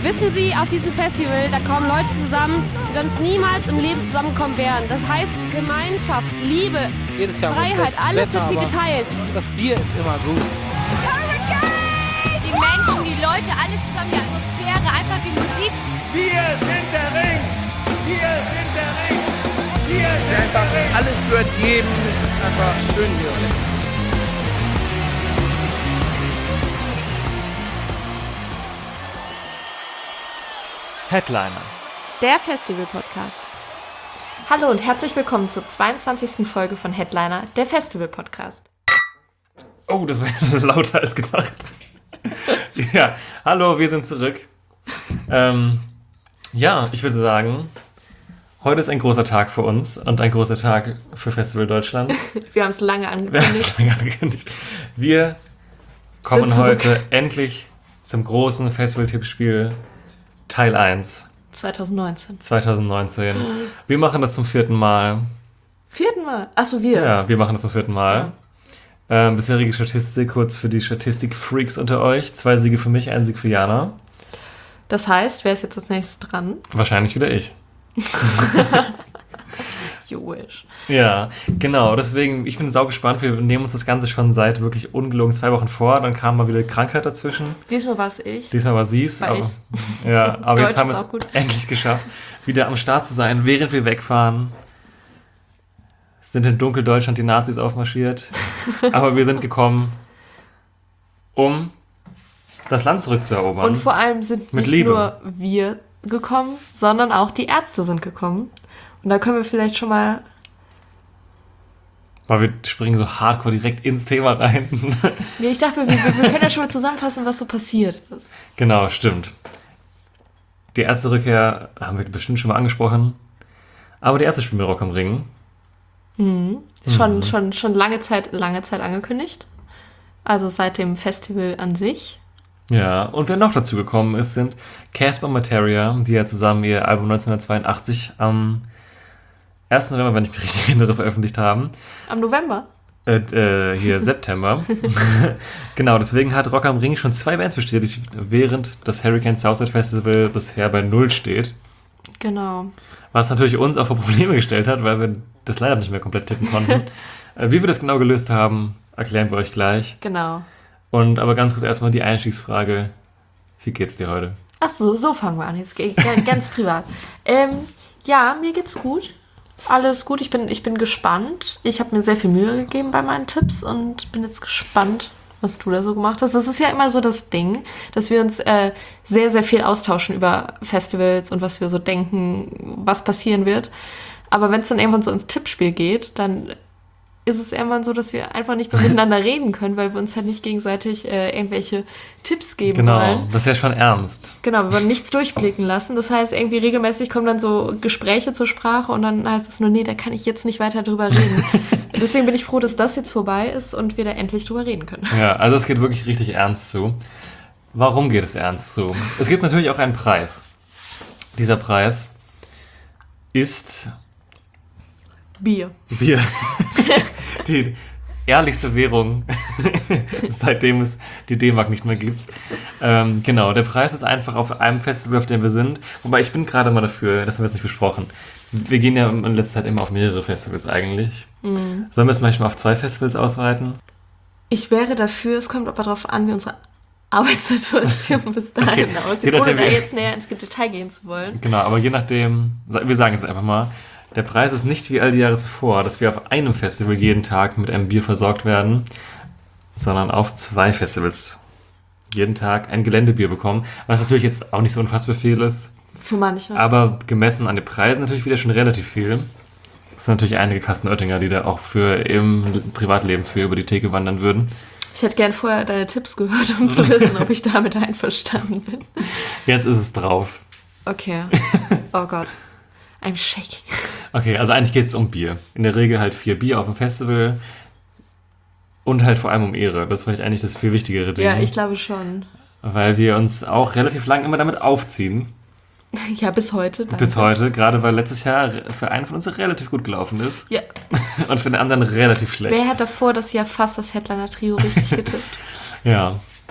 Wissen Sie, auf diesem Festival, da kommen Leute zusammen, die sonst niemals im Leben zusammenkommen wären. Das heißt Gemeinschaft, Liebe, jedes Jahr Freiheit, alles wird hier geteilt. Das Bier ist immer gut. Die Menschen, die Leute, alles zusammen, die Atmosphäre, einfach die Musik. Wir sind der Ring! Wir sind der Ring! Wir sind der Ring! Alles gehört jedem, es ist einfach schön hier. Headliner. Der Festival-Podcast. Hallo und herzlich willkommen zur 22. Folge von Headliner, der Festival-Podcast. Oh, das war lauter als gedacht. Ja, hallo, wir sind zurück. Ja, ich würde sagen, heute ist ein großer Tag für uns und ein großer Tag für Festival Deutschland. Wir haben es lange angekündigt. Wir kommen heute endlich zum großen Festival-Tippspiel Teil 1. 2019. Wir machen das zum 4. Mal. 4. Mal? Achso, wir. Ja, wir machen das zum 4. Mal. Ja. Bisherige Statistik, kurz für die Statistik-Freaks unter euch. 2 Siege für mich, 1 Sieg für Jana. Das heißt, wer ist jetzt als nächstes dran? Wahrscheinlich wieder ich. You wish. Ja, genau. Deswegen, ich bin saugespannt. Wir nehmen uns das Ganze schon seit wirklich ungelogen 2 Wochen vor. Dann kam mal wieder Krankheit dazwischen. Diesmal war es ich. Diesmal war sie es. Ja, aber jetzt haben wir es endlich geschafft, wieder am Start zu sein, während wir wegfahren. Sind in Dunkeldeutschland die Nazis aufmarschiert. Aber wir sind gekommen, um das Land zurückzuerobern. Und vor allem sind mit nicht Liebe. nur wir gekommen, sondern auch die Ärzte sind gekommen. Und da können wir vielleicht schon mal... Weil wir springen so hardcore direkt ins Thema rein. Nee, ich dachte, wir können ja schon mal zusammenfassen, was so passiert ist. Genau, stimmt. Die Ärzterückkehr haben wir bestimmt schon mal angesprochen. Aber die Ärzte spielen mit Rock am Ring. Schon lange Zeit angekündigt. Also seit dem Festival an sich. Ja, und wer noch dazu gekommen ist, sind Casper Materia, die ja zusammen ihr Album 1982 am 1. November, wenn ich mich richtig erinnere, veröffentlicht haben. Am November? September. Genau, deswegen hat Rock am Ring schon 2 Bands bestätigt, während das Hurricane Southside Festival bisher bei 0 steht. Genau. Was natürlich uns auch vor Probleme gestellt hat, weil wir das leider nicht mehr komplett tippen konnten. Wie wir das genau gelöst haben, erklären wir euch gleich. Genau. Aber ganz kurz erstmal die Einstiegsfrage. Wie geht's dir heute? Ach so fangen wir an. Jetzt ganz privat. Ja, mir geht's gut. Alles gut. Ich bin gespannt. Ich habe mir sehr viel Mühe gegeben bei meinen Tipps und bin jetzt gespannt, was du da so gemacht hast. Das ist ja immer so das Ding, dass wir uns sehr, sehr viel austauschen über Festivals und was wir so denken, was passieren wird. Aber wenn es dann irgendwann so ins Tippspiel geht, dann ist es irgendwann so, dass wir einfach nicht mehr miteinander reden können, weil wir uns halt nicht gegenseitig irgendwelche Tipps geben wollen. Genau, das ist ja schon ernst. Genau, wir wollen nichts durchblicken lassen. Das heißt, irgendwie regelmäßig kommen dann so Gespräche zur Sprache und dann heißt es nur, nee, da kann ich jetzt nicht weiter drüber reden. Deswegen bin ich froh, dass das jetzt vorbei ist und wir da endlich drüber reden können. Ja, also es geht wirklich richtig ernst zu. Warum geht es ernst zu? Es gibt natürlich auch einen Preis. Dieser Preis ist... Bier. Die ehrlichste Währung, seitdem es die D-Mark nicht mehr gibt. Genau, der Preis ist einfach auf einem Festival, auf dem wir sind. Wobei ich bin gerade mal dafür, das haben wir jetzt nicht besprochen. Wir gehen ja in letzter Zeit immer auf mehrere Festivals eigentlich. Sollen wir es manchmal auf 2 Festivals ausweiten? Ich wäre dafür, es kommt aber darauf an, wie unsere Arbeitssituation bis dahin aussieht, ohne da jetzt näher ins Detail gehen zu wollen. Genau, aber je nachdem, wir sagen es einfach mal, der Preis ist nicht wie all die Jahre zuvor, dass wir auf einem Festival jeden Tag mit einem Bier versorgt werden, sondern auf 2 Festivals jeden Tag ein Geländebier bekommen, was natürlich jetzt auch nicht so unfassbar viel ist. Für manche. Aber gemessen an den Preisen natürlich wieder schon relativ viel. Es sind natürlich einige Kasten Oettinger, die da auch für im Privatleben für über die Theke wandern würden. Ich hätte gern vorher deine Tipps gehört, um zu wissen, ob ich damit einverstanden bin. Jetzt ist es drauf. Okay. Oh Gott. I'm shaking. Okay, also eigentlich geht es um Bier. In der Regel halt 4 Bier auf dem Festival und halt vor allem um Ehre. Das war eigentlich das viel wichtigere Ding. Ja, ich glaube schon. Weil wir uns auch relativ lang immer damit aufziehen. Ja, bis heute. Danke. Bis heute, gerade weil letztes Jahr für einen von uns relativ gut gelaufen ist. Ja. Und für den anderen relativ schlecht. Wer hat davor das Jahr fast das Headliner-Trio richtig getippt? Ja.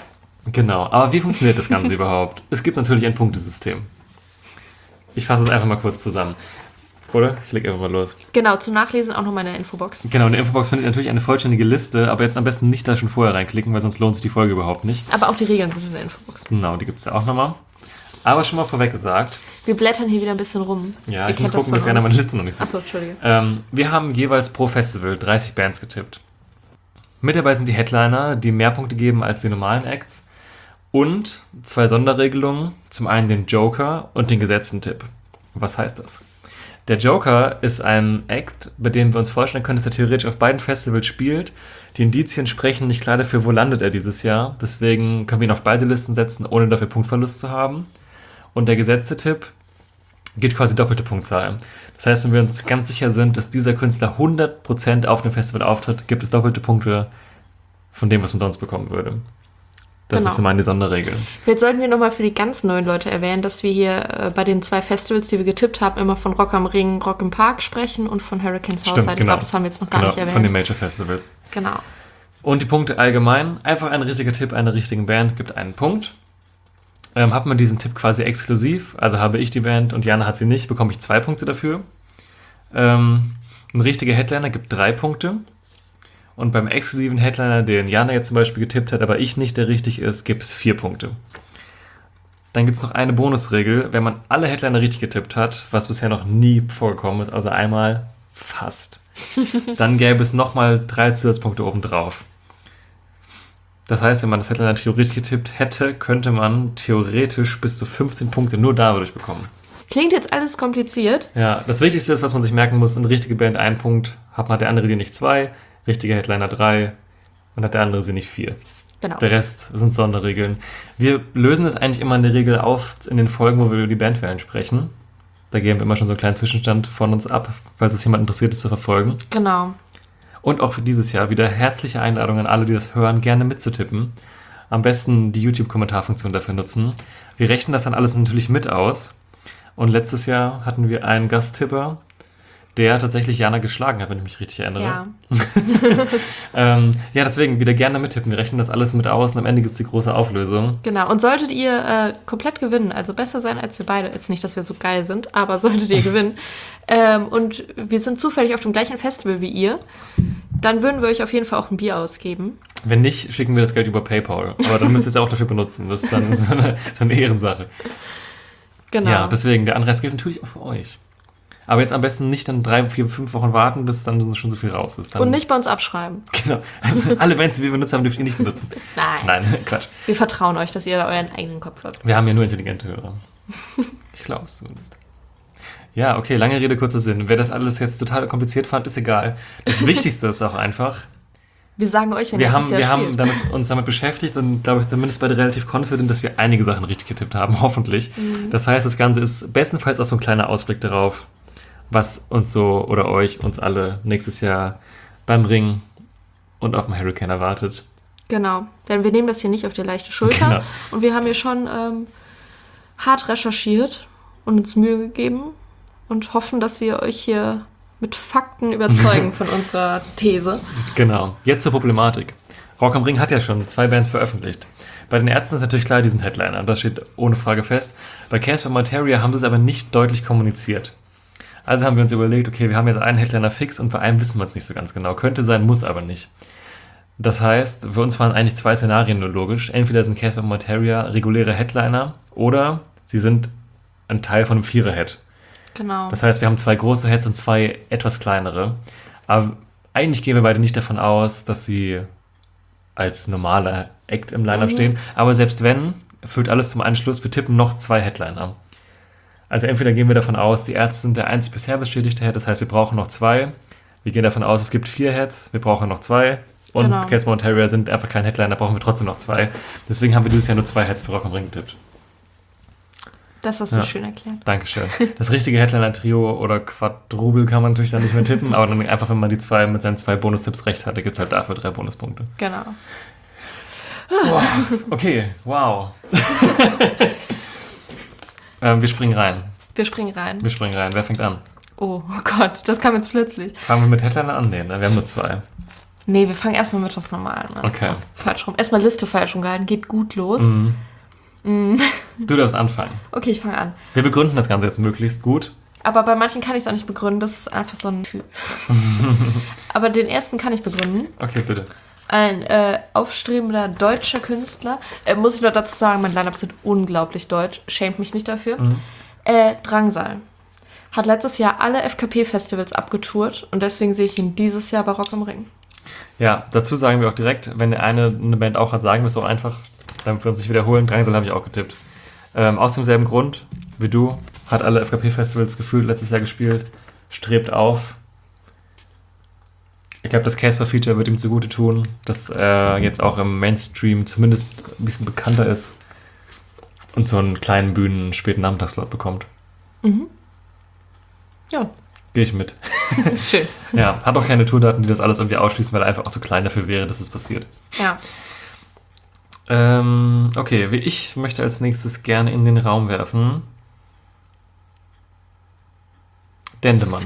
Genau, aber wie funktioniert das Ganze überhaupt? Es gibt natürlich ein Punktesystem. Ich fasse es einfach mal kurz zusammen. Oder? Ich leg einfach mal los. Genau, zum Nachlesen auch noch meine Infobox. Genau, in der Infobox findet ihr natürlich eine vollständige Liste, aber jetzt am besten nicht da schon vorher reinklicken, weil sonst lohnt sich die Folge überhaupt nicht. Aber auch die Regeln sind in der Infobox. Genau, die gibt es ja auch nochmal. Aber schon mal vorweg gesagt. Wir blättern hier wieder ein bisschen rum. Ja, Ihr ich muss kennt das gucken, dass von einer uns. meine Liste noch nicht sieht. Achso, Entschuldige. Wir haben jeweils pro Festival 30 Bands getippt. Mit dabei sind die Headliner, die mehr Punkte geben als die normalen Acts. Und 2 Sonderregelungen. Zum einen den Joker und den gesetzten Tipp. Was heißt das? Der Joker ist ein Act, bei dem wir uns vorstellen können, dass er theoretisch auf beiden Festivals spielt. Die Indizien sprechen nicht klar dafür, wo landet er dieses Jahr. Deswegen können wir ihn auf beide Listen setzen, ohne dafür Punktverlust zu haben. Und der gesetzte Tipp gibt quasi doppelte Punktzahl. Das heißt, wenn wir uns ganz sicher sind, dass dieser Künstler 100% auf dem Festival auftritt, gibt es doppelte Punkte von dem, was man sonst bekommen würde. Das Genau. sind zum einen die Sonderregeln. Jetzt sollten wir nochmal für die ganz neuen Leute erwähnen, dass wir hier bei den 2 Festivals, die wir getippt haben, immer von Rock am Ring, Rock im Park sprechen und von Hurricane Southside. Ich glaube, das haben wir jetzt noch gar nicht erwähnt. Von den Major Festivals. Genau. Und die Punkte allgemein. Einfach ein richtiger Tipp einer richtigen Band gibt einen Punkt. Hat man diesen Tipp quasi exklusiv, also habe ich die Band und Jana hat sie nicht, bekomme ich 2 Punkte dafür. Ein richtiger Headliner gibt 3 Punkte. Und beim exklusiven Headliner, den Jana jetzt zum Beispiel getippt hat, aber ich nicht, der richtig ist, gibt es 4 Punkte. Dann gibt es noch eine Bonusregel, wenn man alle Headliner richtig getippt hat, was bisher noch nie vorgekommen ist, also einmal fast. Dann gäbe es nochmal 3 Zusatzpunkte obendrauf. Das heißt, wenn man das Headliner theoretisch getippt hätte, könnte man theoretisch bis zu 15 Punkte nur dadurch bekommen. Klingt jetzt alles kompliziert. Ja, das Wichtigste ist, was man sich merken muss, eine richtige Band 1 Punkt, hat der andere die nicht 2, richtiger Headliner 3 und hat der andere sie nicht 4. Genau. Der Rest sind Sonderregeln. Wir lösen das eigentlich immer in der Regel auf in den Folgen, wo wir über die Bandwahlen sprechen. Da geben wir immer schon so einen kleinen Zwischenstand von uns ab, falls es jemand interessiert ist zu verfolgen. Genau. Und auch für dieses Jahr wieder herzliche Einladung an alle, die das hören, gerne mitzutippen. Am besten die YouTube-Kommentarfunktion dafür nutzen. Wir rechnen das dann alles natürlich mit aus. Und letztes Jahr hatten wir einen Gasttipper, der tatsächlich Jana geschlagen hat, wenn ich mich richtig erinnere. Ja. Ja, deswegen wieder gerne mittippen. Wir rechnen das alles mit aus und am Ende gibt es die große Auflösung. Genau. Und solltet ihr komplett gewinnen, also besser sein als wir beide, jetzt nicht, dass wir so geil sind, aber solltet ihr gewinnen, und wir sind zufällig auf dem gleichen Festival wie ihr, dann würden wir euch auf jeden Fall auch ein Bier ausgeben. Wenn nicht, schicken wir das Geld über PayPal. Aber dann müsst ihr es auch dafür benutzen. Das ist dann so eine Ehrensache. Genau. Ja, deswegen, der Anreiz gilt natürlich auch für euch. Aber jetzt am besten nicht dann 3, 4, 5 Wochen warten, bis dann schon so viel raus ist. Dann, Und nicht bei uns abschreiben. Genau. Alle Bands, die wir benutzt haben, dürft ihr nicht benutzen. Nein, Quatsch. Wir vertrauen euch, dass ihr da euren eigenen Kopf habt. Wir haben ja nur intelligente Hörer. Ich glaube es zumindest. Ja, okay, lange Rede, kurzer Sinn. Wer das alles jetzt total kompliziert fand, ist egal. Das Wichtigste ist auch einfach, Wir sagen euch, wenn wir ihr haben, das wir haben spielt. uns damit beschäftigt und glaube ich zumindest beide relativ confident, dass wir einige Sachen richtig getippt haben, hoffentlich. Das heißt, das Ganze ist bestenfalls auch so ein kleiner Ausblick darauf, was uns so oder uns alle nächstes Jahr beim Ring und auf dem Hurricane erwartet. Genau, denn wir nehmen das hier nicht auf die leichte Schulter. Genau. Und wir haben hier schon hart recherchiert und uns Mühe gegeben und hoffen, dass wir euch hier mit Fakten überzeugen von unserer These. Genau. Jetzt zur Problematik. Rock am Ring hat ja schon 2 Bands veröffentlicht. Bei den Ärzten ist natürlich klar, die sind Headliner. Das steht ohne Frage fest. Bei Casper Materia haben sie es aber nicht deutlich kommuniziert. Also haben wir uns überlegt, okay, wir haben jetzt einen Headliner fix und bei einem wissen wir es nicht so ganz genau. Könnte sein, muss aber nicht. Das heißt, für uns waren eigentlich 2 Szenarien nur logisch. Entweder sind Casper Materia reguläre Headliner oder sie sind ein Teil von einem 4er-Head. Genau. Das heißt, wir haben 2 große Heads und 2 etwas kleinere. Aber eigentlich gehen wir beide nicht davon aus, dass sie als normaler Act im Line-Up stehen. Aber selbst wenn, führt alles zum Anschluss, wir tippen noch 2 Headliner. Also entweder gehen wir davon aus, die Ärzte sind der einzig bisher bestätigte Head, das heißt, wir brauchen noch 2. Wir gehen davon aus, es gibt 4 Heads, wir brauchen noch 2. Und Genau. Casper und Terrier sind einfach kein Headliner, brauchen wir trotzdem noch 2. Deswegen haben wir dieses Jahr nur 2 Heads für Rock am Ring getippt. Das hast du schön erklärt. Dankeschön. Das richtige Headliner-Trio oder Quadrubel kann man natürlich dann nicht mehr tippen, aber dann einfach, wenn man die 2 mit seinen 2 Bonustipps recht hatte, gibt es halt dafür 3 Bonuspunkte. Genau. Wow. Okay, wow. Wir springen rein. Wir springen rein. Wer fängt an? Oh Gott, das kam jetzt plötzlich. Fangen wir mit Headliner an? Nee, ne? Wir haben nur 2. Nee, wir fangen erstmal mit was Normalem an. Okay. Falsch rum. Erstmal Liste falsch rumgehalten. Geht gut los. Du darfst anfangen. Okay, ich fange an. Wir begründen das Ganze jetzt möglichst gut. Aber bei manchen kann ich es auch nicht begründen. Das ist einfach so ein Gefühl. Aber den ersten kann ich begründen. Okay, bitte. Ein aufstrebender deutscher Künstler. Muss ich nur dazu sagen, mein Line-Up sind unglaublich deutsch. Schämt mich nicht dafür. Drangsal. Hat letztes Jahr alle FKP-Festivals abgetourt. Und deswegen sehe ich ihn dieses Jahr bei Rock am Ring. Ja, dazu sagen wir auch direkt, wenn der eine Band auch hat, sagen wir es auch einfach, damit wir uns nicht wiederholen. Drangsal habe ich auch getippt. Aus demselben Grund wie du. Hat alle FKP-Festivals gefühlt letztes Jahr gespielt. Strebt auf. Ich glaube, das Casper-Feature wird ihm zugute tun, dass er jetzt auch im Mainstream zumindest ein bisschen bekannter ist und so einen kleinen späten Nachmittagsslot bekommt. Ja. Gehe ich mit. Schön. Ja, hat auch keine Tourdaten, die das alles irgendwie ausschließen, weil er einfach auch zu klein dafür wäre, dass es passiert. Ja. Okay, ich möchte als nächstes gerne in den Raum werfen. Dendemann.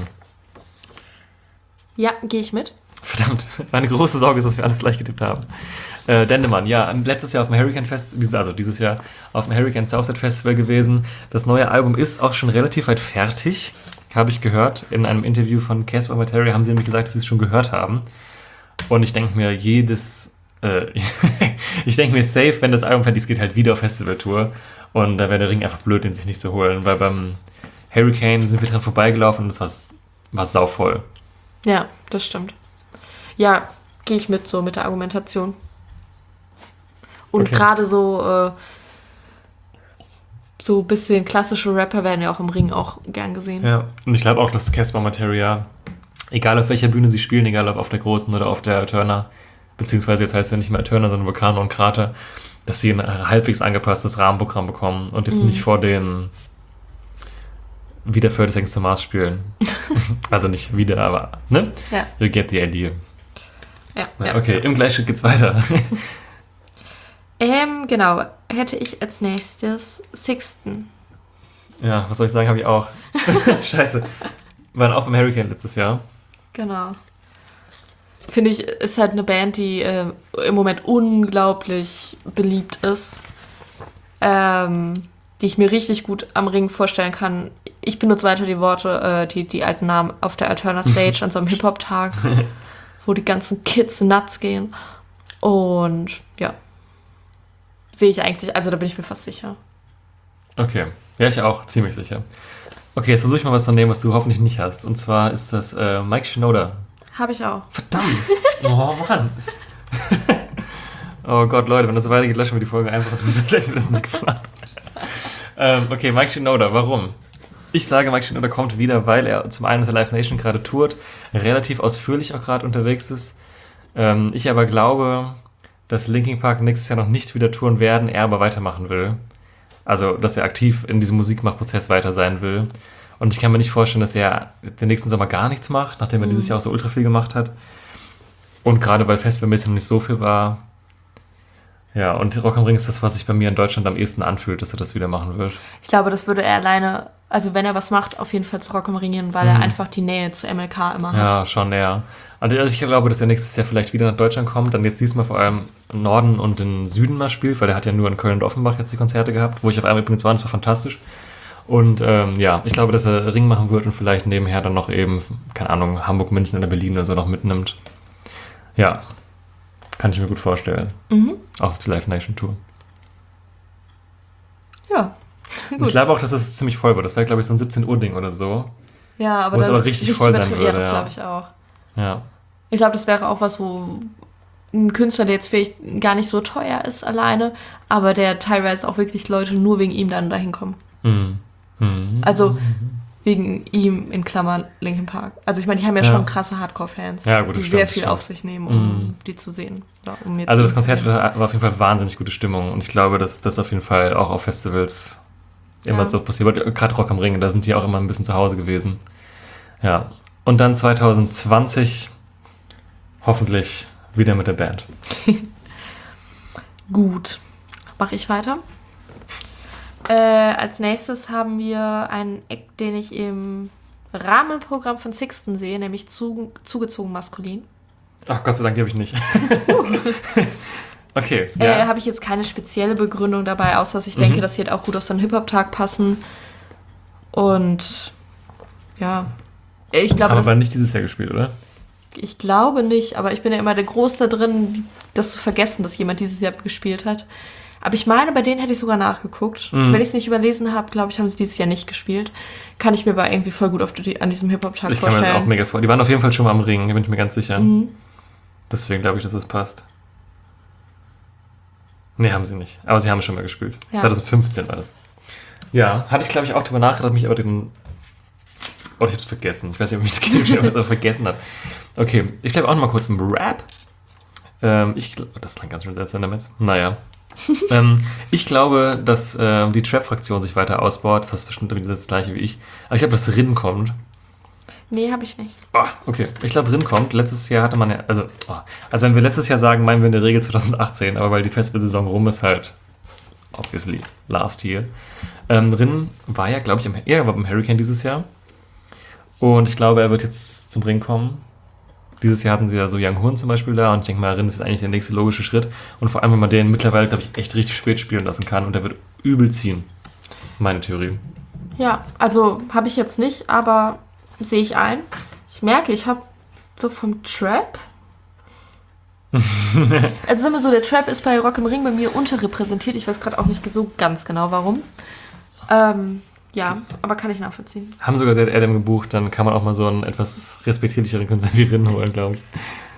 Ja, gehe ich mit. Verdammt, meine große Sorge ist, dass wir alles gleich getippt haben. Dendemann, ja, letztes Jahr auf dem Hurricane dieses Jahr auf dem Hurricane Southside Festival gewesen. Das neue Album ist auch schon relativ weit fertig, habe ich gehört. In einem Interview von Casper Materia haben sie nämlich gesagt, dass sie es schon gehört haben. Und ich denke mir, ich denke mir safe, wenn das Album fertig ist, geht halt wieder auf Festivaltour. Und da wäre der Ring einfach blöd, den sich nicht zu holen, weil beim Hurricane sind wir dran vorbeigelaufen und es war sauvoll. Ja, das stimmt. Ja, gehe ich mit so mit der Argumentation. Und Okay. gerade so ein bisschen klassische Rapper werden ja auch im Ring auch gern gesehen. Ja, und ich glaube auch, dass Casper Materia, egal auf welcher Bühne sie spielen, egal ob auf der großen oder auf der Turner, beziehungsweise jetzt heißt es ja nicht mehr Turner, sondern Vulkano und Krater, dass sie ein halbwegs angepasstes Rahmenprogramm bekommen und jetzt nicht vor den wieder für das engste Maß spielen. Also nicht wieder, aber, ne? Ja. You get the idea. Ja. Okay, im Gleichschritt geht's weiter. Genau. Hätte ich als nächstes Sixten. Ja, was soll ich sagen, habe ich auch. Scheiße. Waren auch beim Hurricane letztes Jahr. Genau. Finde ich, ist halt eine Band, die im Moment unglaublich beliebt ist. Die ich mir richtig gut am Ring vorstellen kann. Ich benutze weiter die Worte, die alten Namen auf der Alterna Stage an so einem Hip-Hop-Tag, wo die ganzen Kids nuts gehen. Und ja, sehe ich eigentlich, also da bin ich mir fast sicher. Okay, ja, ich auch, ziemlich sicher. Okay, jetzt versuche ich mal was zu nehmen, was du hoffentlich nicht hast. Und zwar ist das Mike Shinoda. Habe ich auch. Verdammt! Oh Mann! Oh Gott, Leute, wenn das so weitergeht, löschen wir die Folge einfach. Das hätten wir das nicht geplant. Okay, Mike Shinoda, warum? Ich sage, Mike Shinoda kommt wieder, weil er zum einen mit der Live Nation gerade tourt, relativ ausführlich auch gerade unterwegs ist. Ich aber glaube, dass Linkin Park nächstes Jahr noch nicht wieder touren werden, er aber weitermachen will. Also, dass er aktiv in diesem Musikmachprozess weiter sein will. Und ich kann mir nicht vorstellen, dass er den nächsten Sommer gar nichts macht, nachdem er dieses Jahr auch so ultra viel gemacht hat. Und gerade weil festivalmäßig noch nicht so viel war. Ja, und Rock am Ring ist das, was sich bei mir in Deutschland am ehesten anfühlt, dass er das wieder machen wird. Ich glaube, das würde er alleine, also wenn er was macht, auf jeden Fall zu Rock am Ring gehen, weil er einfach die Nähe zu MLK immer hat. Ja, schon näher. Also ich glaube, dass er nächstes Jahr vielleicht wieder nach Deutschland kommt, dann jetzt diesmal vor allem im Norden und im Süden mal spielt, weil er hat ja nur in Köln und Offenbach jetzt die Konzerte gehabt, wo ich auf einmal übrigens war, das war fantastisch. Und ja, ich glaube, dass er Ring machen wird und vielleicht nebenher dann noch eben, keine Ahnung, Hamburg, München oder Berlin oder so noch mitnimmt. Ja, kann ich mir gut vorstellen. Auch die Live Nation Tour. Ja, Und ich glaube auch, dass es ziemlich voll wird. Das wäre, glaube ich, so ein 17-Uhr-Ding oder so. Ja, aber Wo es dann aber richtig voll sein übertrieben. würde, Ja, das ja. glaube ich auch. Ja. Ich glaube, das wäre auch was, wo ein Künstler, der jetzt vielleicht gar nicht so teuer ist alleine, aber der teilweise auch wirklich Leute nur wegen ihm dann dahin kommen. Also wegen ihm in Klammern Linkin Park. Also ich meine, die haben ja schon krasse Hardcore-Fans, Ja, gut, das die sehr stimmt, viel stimmt. auf sich nehmen, um die zu sehen. Oder um jetzt Also das zu Konzert sehen. war auf jeden Fall wahnsinnig gute Stimmung und ich glaube, dass das auf jeden Fall auch auf Festivals immer so passiert. Gerade Rock am Ring, da sind die auch immer ein bisschen zu Hause gewesen. Ja. Und dann 2020 hoffentlich wieder mit der Band. Gut. Mache ich weiter. Als nächstes haben wir einen Act, den ich im Rahmenprogramm von Sixten sehe, nämlich zugezogen maskulin. Ach, Gott sei Dank, die habe ich nicht. Okay, ja. Habe ich jetzt keine spezielle Begründung dabei, außer dass ich denke, dass sie halt auch gut auf so einen Hip-Hop-Tag passen. Und ja, ich glaube, Aber nicht dieses Jahr gespielt, oder? ich glaube nicht, aber ich bin ja immer der Groß da drin, das zu vergessen, dass jemand dieses Jahr gespielt hat. Aber ich meine, bei denen hätte ich sogar nachgeguckt. Wenn ich es nicht überlesen habe, glaube ich, haben sie dieses Jahr nicht gespielt. Kann ich mir aber irgendwie voll gut an diesem Hip-Hop-Tag Ich kann mir vorstellen. das auch mega vor. Die waren auf jeden Fall schon mal am Ring, da bin ich mir ganz sicher. Deswegen glaube ich, dass das passt. Nee, haben sie nicht. Aber sie haben schon mal gespielt. Ja. 2015 war das. Ja, hatte ich, glaube ich, auch drüber nachgedacht, mich aber den... Oh, ich hab's vergessen. Ich weiß nicht, ob ich das Game aber vergessen habe. Okay, ich bleibe auch noch mal kurz im Rap. Das klang ganz schön seltsam damit. Naja. Ich glaube, dass die Trap-Fraktion sich weiter ausbaut. Das ist bestimmt das gleiche wie ich. Aber ich glaube, dass Rin kommt. Nee, habe ich nicht. Oh, okay. Ich glaube, Rin kommt. Letztes Jahr hatte man ja... Also wenn wir letztes Jahr sagen, meinen wir in der Regel 2018. Aber weil die Festivalsaison rum ist, halt... Obviously. Last year. Rin war ja, glaube ich, er war beim Hurricane dieses Jahr. Und ich glaube, er wird jetzt zum Ring kommen. Dieses Jahr hatten sie ja so Young Hun zum Beispiel da. Und ich denke mal, Rin ist eigentlich der nächste logische Schritt. Und vor allem, wenn man den mittlerweile, glaube ich, echt richtig spät spielen lassen kann. Und der wird übel ziehen. Meine Theorie. Ja, also habe ich jetzt nicht, aber sehe ich ein. Ich merke, ich habe so vom Trap... Also sagen wir so, der Trap ist bei Rock im Ring bei mir unterrepräsentiert. Ich weiß gerade auch nicht so ganz genau, warum. Ja, aber kann ich nachvollziehen. Haben sogar Dead Adam gebucht, dann kann man auch mal so einen etwas respektierlicheren Künstler wie Rin holen, glaube ich.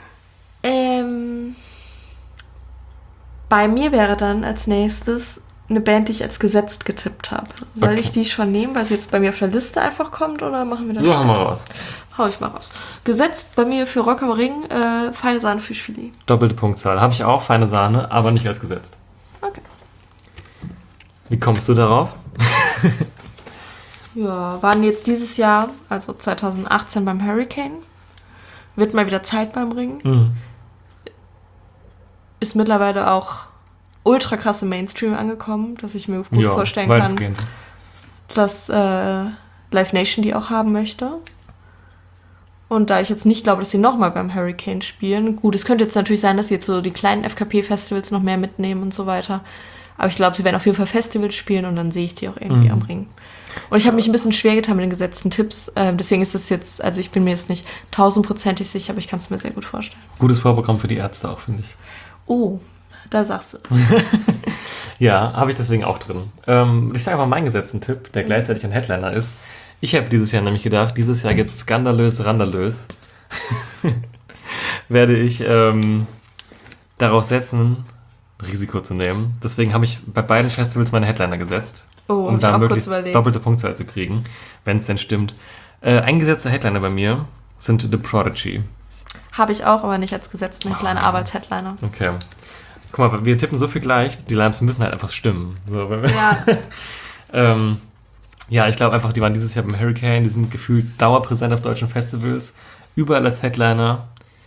Bei mir wäre dann als nächstes eine Band, die ich als gesetzt getippt habe. Soll Okay. ich die schon nehmen, weil sie jetzt bei mir auf der Liste einfach kommt, oder machen wir das So, schon? haben wir raus. Hau ich mal raus. Gesetzt bei mir für Rock am Ring, feine Sahne Fischfilet. Doppelte Punktzahl. Habe ich auch, feine Sahne, aber nicht als gesetzt. Okay. Wie kommst du darauf? Ja, waren jetzt dieses Jahr, also 2018 beim Hurricane. Wird mal wieder Zeit beim Ring. Ist mittlerweile auch ultra krass im Mainstream angekommen, dass ich mir gut vorstellen kann, weitestgehend. dass Live Nation die auch haben möchte. Und da ich jetzt nicht glaube, dass sie nochmal beim Hurricane spielen, gut, es könnte jetzt natürlich sein, dass sie jetzt so die kleinen FKP-Festivals noch mehr mitnehmen und so weiter. Aber ich glaube, sie werden auf jeden Fall Festivals spielen und dann sehe ich die auch irgendwie am Ring. Und ich habe mich ein bisschen schwer getan mit den gesetzten Tipps. Deswegen ist es jetzt, also ich bin mir jetzt nicht 1000%ig sicher, aber ich kann es mir sehr gut vorstellen. Gutes Vorprogramm für die Ärzte auch, finde ich. Oh, da sagst du. Ja, habe ich deswegen auch drin. Ich sage einfach meinen gesetzten Tipp, der gleichzeitig ein Headliner ist. Ich habe dieses Jahr nämlich gedacht, dieses Jahr geht's skandalös, randalös. Werde ich darauf setzen, Risiko zu nehmen. Deswegen habe ich bei beiden Festivals meine Headliner gesetzt, Oh, um hab ich da auch kurz möglichst überlegt. doppelte Punktzahl zu kriegen, wenn es denn stimmt. Eingesetzte Headliner bei mir sind The Prodigy. Habe ich auch, aber nicht als gesetzten Headliner, aber als Headliner. Okay. Guck mal, wir tippen so viel gleich, die Lines müssen halt einfach stimmen. So, wenn wir Ja, ja, ich glaube einfach, die waren dieses Jahr beim Hurricane, die sind gefühlt dauerpräsent auf deutschen Festivals, überall als Headliner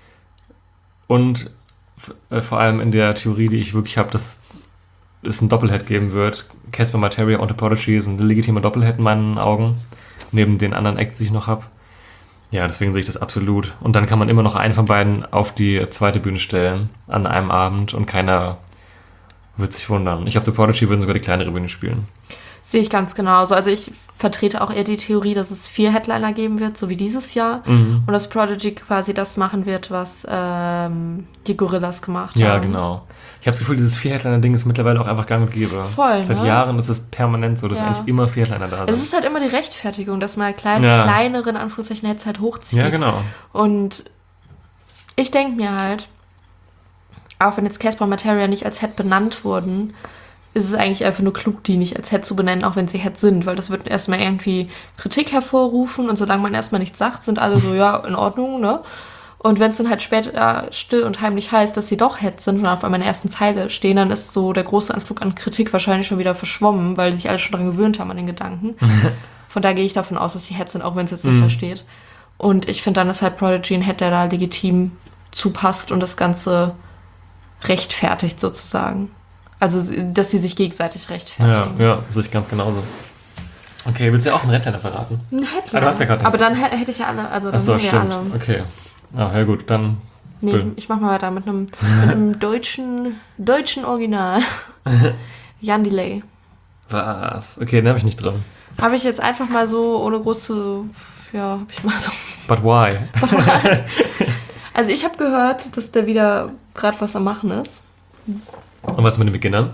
und vor allem in der Theorie, die ich wirklich habe, dass es ein Doppelhead geben wird. Casper Materia und The Prodigy sind ein legitimer Doppelhead in meinen Augen, neben den anderen Acts, die ich noch habe. Ja, deswegen sehe ich das absolut. Und dann kann man immer noch einen von beiden auf die zweite Bühne stellen an einem Abend und keiner wird sich wundern. Ich glaube, The Prodigy würden sogar die kleinere Bühne spielen. sehe ich ganz genauso. Also ich vertrete auch eher die Theorie, dass es 4 Headliner geben wird, so wie dieses Jahr. Und dass Prodigy quasi das machen wird, was die Gorillas gemacht haben. Ja, genau. Ich habe das Gefühl, dieses 4-Headliner-Ding ist mittlerweile auch einfach gang und gäbe. Voll, Seit ne? Jahren ist es permanent so, dass Ja. eigentlich immer 4 Headliner da Es sind. ist halt immer die Rechtfertigung, dass man Ja. kleineren Anführungszeichen Heads halt hochzieht. Ja, genau. Und ich denke mir halt, auch wenn jetzt Casper und Materia nicht als Head benannt wurden, ist es eigentlich einfach nur klug, die nicht als Head zu benennen, auch wenn sie Head sind, weil das wird erstmal irgendwie Kritik hervorrufen und solange man erstmal nichts sagt, sind alle so, ja, in Ordnung, ne? Und wenn es dann halt später still und heimlich heißt, dass sie doch Head sind und auf einmal in der ersten Zeile stehen, dann ist so der große Anflug an Kritik wahrscheinlich schon wieder verschwommen, weil sich alle schon daran gewöhnt haben an den Gedanken. Von daher gehe ich davon aus, dass sie Head sind, auch wenn es jetzt nicht da steht. Und ich finde dann, ist halt Prodigy ein Head, der da legitim zupasst und das Ganze rechtfertigt sozusagen. Also, dass sie sich gegenseitig Ja, rechtfertigen. ja, sehe ich ganz genauso. Okay, willst du ja auch einen Headliner verraten? Ein Headliner. Ah, du hast ja gerade Aber dann hätte ich ja alle, also dann Achso, haben wir stimmt. alle. Okay. Ah, ja gut, dann Nee, ich mach mal weiter mit einem deutschen Original. Jan Delay. Was? Okay, den habe ich nicht drin. Habe ich jetzt einfach mal so, ohne groß zu... Ja, habe ich mal so... But why? Also ich habe gehört, dass der wieder gerade was am Machen ist. Und was mit den Beginnern?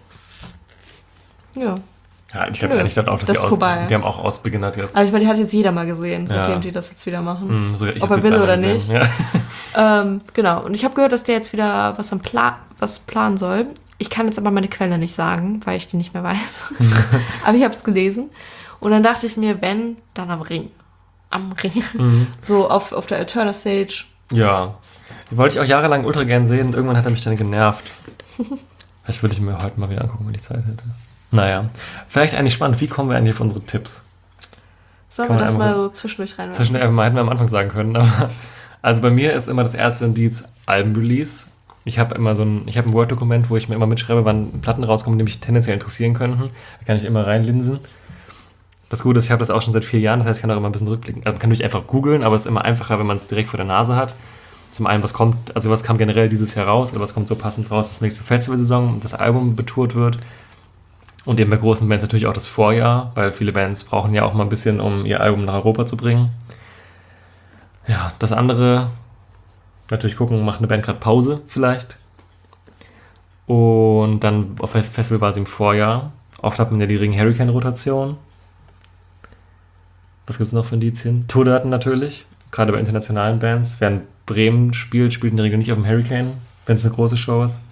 Ja. Ja, ich dachte auch, dass das ist vorbei. Die haben auch ausbeginnert jetzt. Also ich meine, die hat jetzt jeder mal gesehen, seitdem Ja. die das jetzt wieder machen. So, ich Ob hab's er jetzt will einmal oder gesehen. nicht. Ja. Genau. Und ich habe gehört, dass der jetzt wieder was planen soll. Ich kann jetzt aber meine Quelle nicht sagen, weil ich die nicht mehr weiß. Aber ich habe es gelesen. Und dann dachte ich mir, wenn, dann am Ring. Am Ring. So auf der Eterna Stage. Ja. Die wollte ich auch jahrelang ultra gern sehen und irgendwann hat er mich dann genervt. Vielleicht würde ich mir heute mal wieder angucken, wenn ich Zeit hätte. Naja. Vielleicht eigentlich spannend. Wie kommen wir eigentlich auf unsere Tipps? Sollen Kann wir man das einfach mal so zwischendurch reinmachen? hätten wir am Anfang sagen können. Aber also bei mir ist immer das erste Indiz Albenrelease. Ich habe ein Word-Dokument, wo ich mir immer mitschreibe, wann Platten rauskommen, die mich tendenziell interessieren könnten. Da kann ich immer reinlinsen. Das Gute ist, ich habe das auch schon seit 4 Jahren, das heißt, ich kann auch immer ein bisschen rückblicken. Also man kann natürlich einfach googeln, aber es ist immer einfacher, wenn man es direkt vor der Nase hat. Zum einen, was kam generell dieses Jahr raus, oder was kommt so passend raus, dass nächste Festivalsaison das Album betourt wird. Und eben bei großen Bands natürlich auch das Vorjahr, weil viele Bands brauchen ja auch mal ein bisschen, um ihr Album nach Europa zu bringen. Ja, das andere, natürlich gucken, macht eine Band gerade Pause vielleicht. Und dann auf dem Festival war sie im Vorjahr. Oft hat man ja die Ring-Hurricane-Rotation. Was gibt es noch für Indizien? Tourdaten natürlich, gerade bei internationalen Bands. Wer in Bremen spielt in der Regel nicht auf dem Hurricane, wenn es eine große Show ist.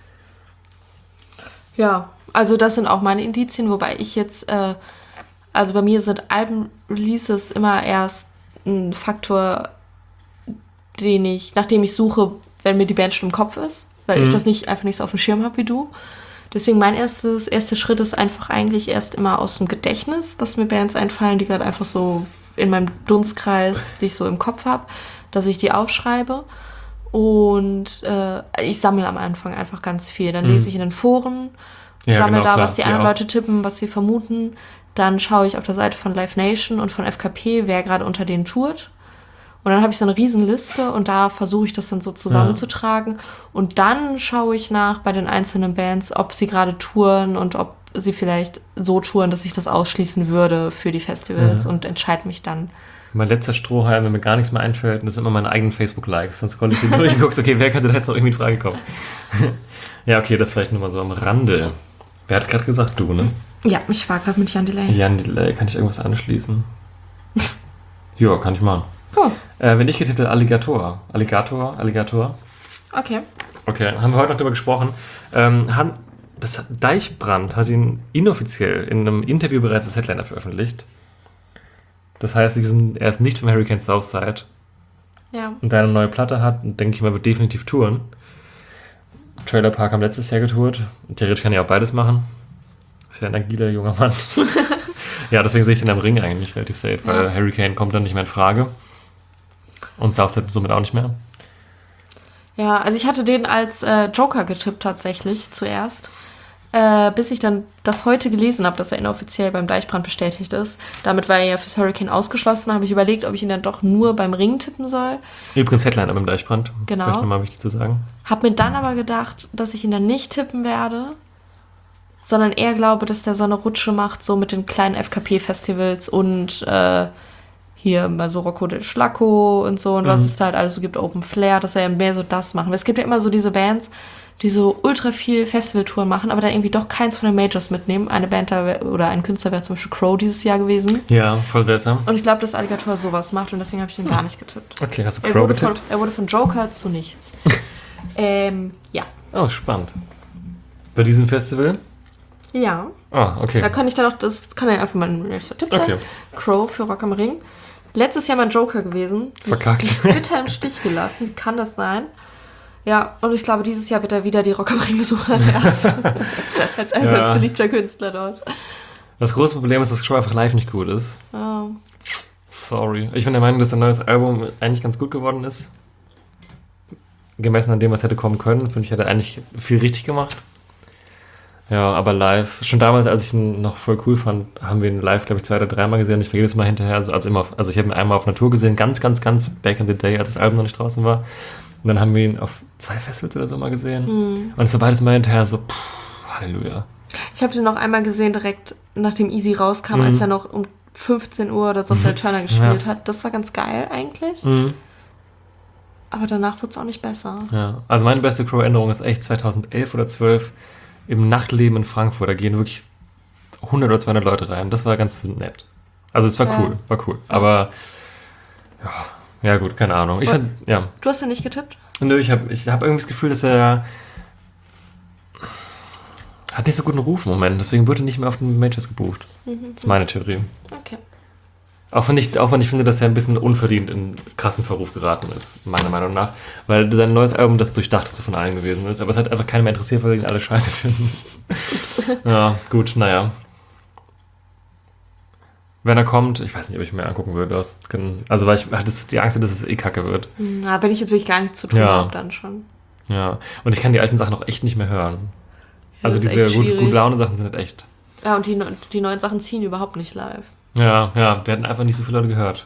Ja, also das sind auch meine Indizien, wobei ich jetzt, also bei mir sind Alben-Releases immer erst ein Faktor, nach dem ich suche, wenn mir die Band schon im Kopf ist, weil ich das einfach nicht so auf dem Schirm habe wie du. Deswegen mein erster Schritt ist einfach eigentlich erst immer aus dem Gedächtnis, dass mir Bands einfallen, die gerade einfach so in meinem Dunstkreis, die ich so im Kopf habe, dass ich die aufschreibe. Und ich sammle am Anfang einfach ganz viel. Dann lese ich in den Foren, sammle da, was die anderen Leute tippen, was sie vermuten. Dann schaue ich auf der Seite von Live Nation und von FKP, wer gerade unter denen tourt. Und dann habe ich so eine Riesenliste und da versuche ich das dann so zusammenzutragen. Und dann schaue ich nach bei den einzelnen Bands, ob sie gerade touren und ob sie vielleicht so touren, dass ich das ausschließen würde für die Festivals und entscheide mich dann. Mein letzter Strohhalm, wenn mir gar nichts mehr einfällt, das sind immer meine eigenen Facebook-Likes. Sonst konnte ich die durch und guckst, okay, wer könnte da jetzt noch irgendwie in Frage kommen? Ja, okay, das vielleicht nur mal so am Rande. Wer hat gerade gesagt? Du, ne? Ja, ich war gerade mit Jan Delay. Jan Delay, kann ich irgendwas anschließen? Ja, kann ich machen. Cool. Wenn ich getippt hätte, Alligator. Okay. Okay, haben wir heute noch drüber gesprochen. Das Deichbrand hat ihn inoffiziell in einem Interview bereits als Headliner veröffentlicht. Das heißt, er ist nicht vom Hurricane Southside. Ja. Und da eine neue Platte hat, denke ich mal, wird definitiv touren. Trailer Park haben letztes Jahr getourt. Theoretisch kann er auch beides machen. Ist ja ein agiler junger Mann. Ja, deswegen sehe ich den am Ring eigentlich relativ safe, weil Hurricane kommt dann nicht mehr in Frage. Und Southside somit auch nicht mehr. Ja, also ich hatte den als Joker getippt tatsächlich zuerst. Bis ich dann das heute gelesen habe, dass er inoffiziell beim Deichbrand bestätigt ist. Damit war er ja fürs Hurricane ausgeschlossen. Habe ich überlegt, ob ich ihn dann doch nur beim Ring tippen soll. Übrigens Headliner beim Deichbrand. Genau. Vielleicht nochmal wichtig zu sagen. Habe mir dann aber gedacht, dass ich ihn dann nicht tippen werde, sondern eher glaube, dass der so eine Rutsche macht, so mit den kleinen FKP-Festivals und hier mal so Rocco del Schlacco und so und was es da halt alles so gibt, Open Flair, dass er ja mehr so das machen. Weil es gibt ja immer so diese Bands, die so ultra viel Festivaltouren machen, aber dann irgendwie doch keins von den Majors mitnehmen. Eine Band oder ein Künstler wäre zum Beispiel Crow dieses Jahr gewesen. Ja, voll seltsam. Und ich glaube, dass Alligator sowas macht und deswegen habe ich ihn gar nicht getippt. Okay, hast du Crow getippt? Er wurde von Joker zu nichts. Ja. Oh, spannend. Bei diesem Festival? Ja. Ah, okay. Da kann ich dann auch, das kann ja einfach mein nächster Tipp sein. Okay. Crow für Rock am Ring. Letztes Jahr mein Joker gewesen. Verkackt. Mich bitter im Stich gelassen. Kann das sein? Ja, und ich glaube, dieses Jahr wird er wieder die Rock am Ring-Besucher nerven. als beliebter Künstler dort. Das große Problem ist, dass Crow einfach live nicht gut ist. Oh. Sorry. Ich bin der Meinung, dass sein neues Album eigentlich ganz gut geworden ist. Gemessen an dem, was hätte kommen können. Finde ich, hat er eigentlich viel richtig gemacht. Ja, aber live, schon damals, als ich ihn noch voll cool fand, haben wir ihn live, glaube ich, 2 oder 3 Mal gesehen. Ich war jedes Mal hinterher, also ich habe ihn einmal auf einer Tour gesehen, ganz back in the day, als das Album noch nicht draußen war. Und dann haben wir ihn auf 2 Festivals oder so mal gesehen. Und es war beides mal hinterher so, Halleluja. Ich habe den noch einmal gesehen, direkt nachdem Easy rauskam, als er noch um 15 Uhr oder so auf der Turner gespielt hat. Das war ganz geil eigentlich. Aber danach wurde es auch nicht besser. Ja, also meine beste Crow-Änderung ist echt 2011 oder 12 im Nachtleben in Frankfurt. Da gehen wirklich 100 oder 200 Leute rein. Das war ganz nett. Also es war cool. Aber ja gut, keine Ahnung. Ich fand, ja. Du hast ja nicht getippt? Nö, ich hab irgendwie das Gefühl, dass er hat nicht so guten Ruf im Moment. Deswegen wurde er nicht mehr auf den Majors gebucht. Das ist meine Theorie. Okay. Auch wenn ich finde, dass er ein bisschen unverdient in krassen Verruf geraten ist, meiner Meinung nach. Weil sein neues Album das durchdachteste von allen gewesen ist. Aber es hat einfach keinen mehr interessiert, weil ihn alle scheiße finden. Ja, gut, naja. Wenn er kommt, ich weiß nicht, ob ich mir angucken würde. Also weil ich hatte die Angst, dass es kacke wird. Na, wenn ich jetzt wirklich gar nichts zu tun habe, dann schon. Ja, und ich kann die alten Sachen auch echt nicht mehr hören. Also das ist diese echt gut Laune Sachen sind halt echt. Ja, und die neuen Sachen ziehen überhaupt nicht live. Ja, der hatten einfach nicht so viele Leute gehört.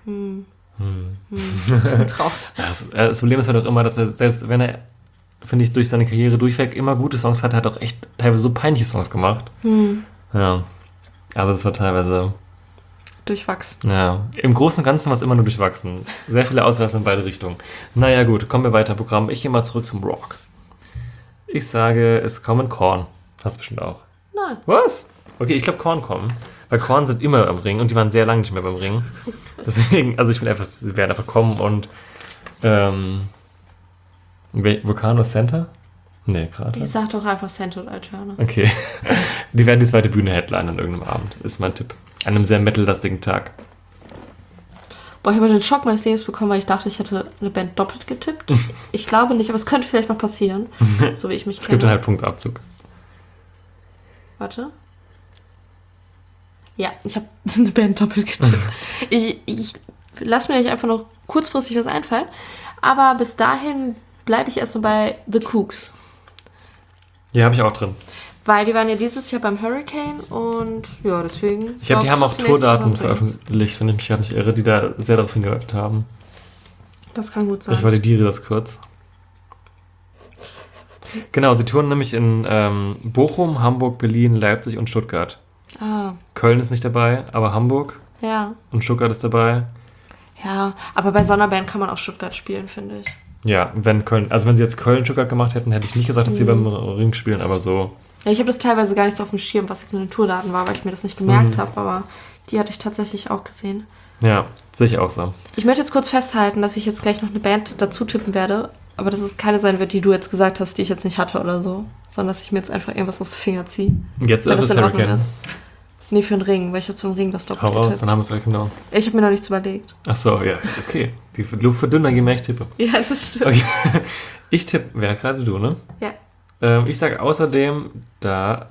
Traurig. Ja, das Problem ist halt auch immer, dass er, selbst wenn er, finde ich, durch seine Karriere durchweg immer gute Songs hat, hat er auch echt teilweise so peinliche Songs gemacht. Ja, also das war teilweise durchwachsen. Ja, im Großen und Ganzen war es immer nur durchwachsen. Sehr viele Ausreißer in beide Richtungen. Naja gut, kommen wir weiter, Programm. Ich gehe mal zurück zum Rock. Ich sage, es kommen Korn. Hast du bestimmt auch. Nein. Was? Okay, ich glaube Korn kommen. Weil Korn sind immer am Ring und die waren sehr lange nicht mehr beim Ring. Deswegen, also ich finde einfach, sie werden einfach kommen und Vulcano Center? Nee, gerade. Ich sag doch einfach Cento und Alterna. Okay. Die werden die zweite Bühne headline an irgendeinem Abend, ist mein Tipp. An einem sehr metal-lastigen Tag. Boah, ich habe den Schock meines Lebens bekommen, weil ich dachte, ich hätte eine Band doppelt getippt. Ich glaube nicht, aber es könnte vielleicht noch passieren. So wie ich mich kenne. Es gibt dann halt Punktabzug. Warte. Ja, ich habe eine Band doppelt getippt. Ich lasse mir nicht einfach noch kurzfristig was einfallen. Aber bis dahin bleibe ich erst so bei The Kooks. Ja, habe ich auch drin. Weil die waren ja dieses Jahr beim Hurricane und ja, deswegen... Ich glaube, die haben auch Tourdaten veröffentlicht, wenn ich mich gar nicht irre, die da sehr darauf hingehört haben. Das kann gut sein. Ich validiere das kurz. Genau, sie touren nämlich in Bochum, Hamburg, Berlin, Leipzig und Stuttgart. Köln ist nicht dabei, aber Hamburg und Stuttgart ist dabei. Ja, aber bei so einer Band kann man auch Stuttgart spielen, finde ich. Ja, wenn sie jetzt Köln-Stuttgart gemacht hätten, hätte ich nicht gesagt, dass sie beim Ring spielen, aber so... Ja, ich habe das teilweise gar nicht so auf dem Schirm, was jetzt mit den Tourdaten war, weil ich mir das nicht gemerkt habe, aber die hatte ich tatsächlich auch gesehen. Ja, sehe ich auch so. Ich möchte jetzt kurz festhalten, dass ich jetzt gleich noch eine Band dazu tippen werde, aber dass es keine sein wird, die du jetzt gesagt hast, die ich jetzt nicht hatte oder so, sondern dass ich mir jetzt einfach irgendwas aus dem Finger ziehe. Jetzt weil ist das in Ordnung Hurricane. ist. Nee, für den Ring, weil ich habe zum Ring das doppelt Hau raus, getippt. dann haben wir es gleich genau. Ich habe mir noch nichts überlegt. Ach so, ja, okay. Die Luft wird dünner, je mehr ich tippe. Ja, das stimmt. Okay. Ich tippe, wer gerade du, ne? Ja. Ich sage außerdem, da...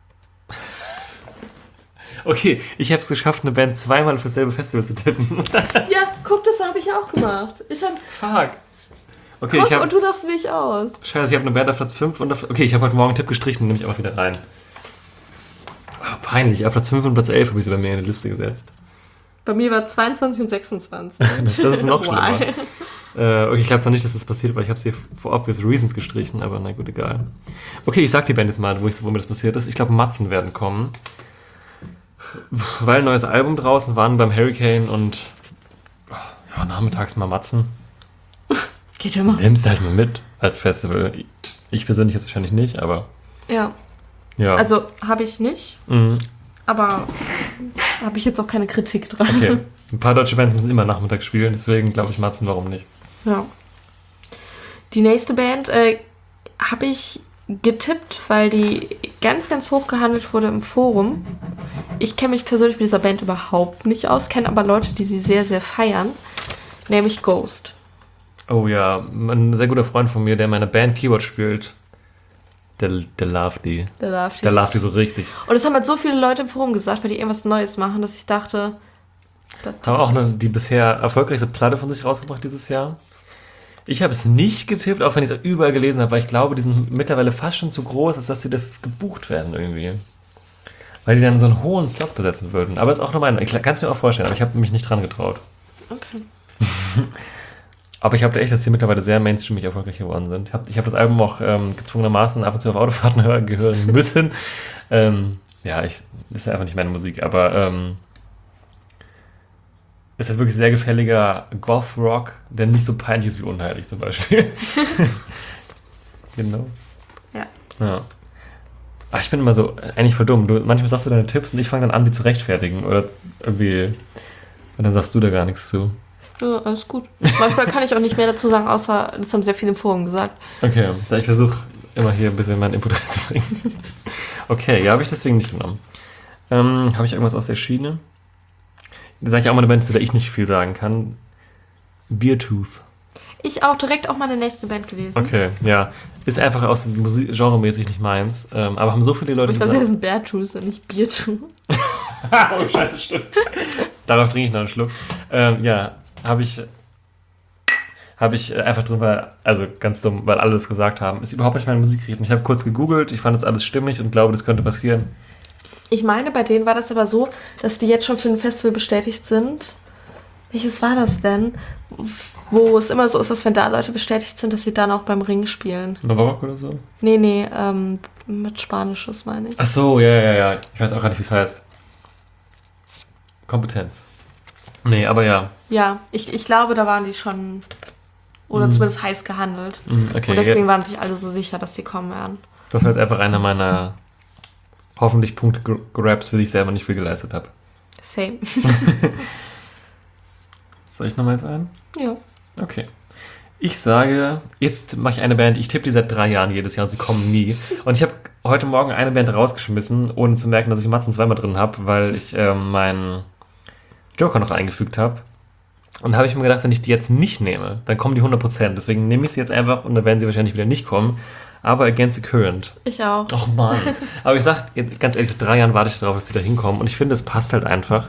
Okay, ich habe es geschafft, eine Band zweimal für dasselbe Festival zu tippen. Ja, guck, das habe ich ja auch gemacht. Fuck. Okay, Guck, und du darfst mich aus. Scheiße, ich habe eine Band auf Platz 5 und auf... Okay, ich habe heute Morgen einen Tipp gestrichen, nehme ich auch wieder rein. Oh, peinlich, auf Platz 5 und Platz 11 habe ich sie bei mir in die Liste gesetzt. Bei mir war 22 und 26. Das ist noch schlimmer. Why? Okay, ich glaube zwar nicht, dass das passiert, weil ich habe es hier for obvious reasons gestrichen, aber na gut, egal. Okay, ich sag die Band jetzt mal, wo mir das passiert ist. Ich glaube, Matzen werden kommen. Weil ein neues Album draußen waren beim Hurricane und ja, nachmittags mal Matzen. Geht ja mal. Nimmst halt mal mit als Festival. Ich persönlich jetzt wahrscheinlich nicht, aber Ja. ja. Also, habe ich nicht, aber habe ich jetzt auch keine Kritik dran. Okay. Ein paar deutsche Bands müssen immer nachmittags spielen, deswegen glaube ich Matzen, warum nicht? Ja. Die nächste Band habe ich getippt, weil die ganz, ganz hoch gehandelt wurde im Forum. Ich kenne mich persönlich mit dieser Band überhaupt nicht aus, kenne aber Leute, die sie sehr, sehr feiern, nämlich Ghost. Oh ja, ein sehr guter Freund von mir, der in meiner Band Keyboard spielt, der loved die. Der loved die so richtig. Und das haben halt so viele Leute im Forum gesagt, weil die irgendwas Neues machen, dass ich dachte... Haben auch die bisher erfolgreichste Platte von sich rausgebracht dieses Jahr. Ich habe es nicht getippt, auch wenn ich es überall gelesen habe, weil ich glaube, die sind mittlerweile fast schon zu groß, als dass sie da gebucht werden irgendwie. Weil die dann so einen hohen Slot besetzen würden. Aber ist auch nur meine. Ich kann es mir auch vorstellen, aber ich habe mich nicht dran getraut. Okay. Aber ich habe echt, dass sie mittlerweile sehr mainstreamig erfolgreich geworden sind. Ich hab das Album auch gezwungenermaßen ab und zu auf Autofahrten hören müssen. Das ist einfach nicht meine Musik, aber es ist wirklich sehr gefälliger Goth-Rock, der nicht so peinlich ist wie Unheilig zum Beispiel. Genau. Ja. Ach, ich bin immer so, eigentlich voll dumm. Manchmal sagst du deine Tipps und ich fange dann an, die zu rechtfertigen. Oder irgendwie, und dann sagst du da gar nichts zu. Ja, alles gut. Manchmal kann ich auch nicht mehr dazu sagen, außer das haben sehr viele im Forum gesagt. Okay, ich versuche immer hier ein bisschen meinen Input reinzubringen. Okay, ja, habe ich deswegen nicht genommen. Habe ich irgendwas aus der Schiene? Da sage ich auch mal eine Band, zu der ich nicht viel sagen kann. Beartooth. Ich auch direkt auch meine nächste Band gewesen. Okay, ja. Ist einfach aus dem Musik-Genre-mäßig nicht meins. Aber haben so viele Leute Ich glaube, das ist ein Beartooth und nicht Beartooth. Oh, scheiße, stimmt. Darauf trinke ich noch einen Schluck. Habe ich einfach drin, ganz dumm, weil alle das gesagt haben. Ist überhaupt nicht meine Musikrichtung. Ich habe kurz gegoogelt, ich fand das alles stimmig und glaube, das könnte passieren. Ich meine, bei denen war das aber so, dass die jetzt schon für ein Festival bestätigt sind. Welches war das denn? Wo es immer so ist, dass wenn da Leute bestätigt sind, dass sie dann auch beim Ring spielen. Novak oder so? Nee, mit Spanisches meine ich. Ach so, ja. Ich weiß auch gar nicht, wie es heißt. Kompetenz. Nee, aber ja. Ja, ich glaube, da waren die schon, oder zumindest heiß gehandelt. Okay, und deswegen waren sich alle so sicher, dass die kommen werden. Das war jetzt einfach einer meiner hoffentlich Punkte-Grabs, für die ich selber nicht viel geleistet habe. Same. Soll ich nochmal jetzt ein? Ja. Okay. Ich sage, jetzt mache ich eine Band, ich tippe die seit 3 Jahren jedes Jahr und sie kommen nie. Und ich habe heute Morgen eine Band rausgeschmissen, ohne zu merken, dass ich Matzen zweimal drin habe, weil ich meinen Joker noch eingefügt habe. Und da habe ich mir gedacht, wenn ich die jetzt nicht nehme, dann kommen die 100%. Deswegen nehme ich sie jetzt einfach und dann werden sie wahrscheinlich wieder nicht kommen. Aber Against the Current. Ich auch. Och Mann. Aber ich sag, ganz ehrlich, seit 3 Jahren warte ich darauf, dass die da hinkommen. Und ich finde, es passt halt einfach.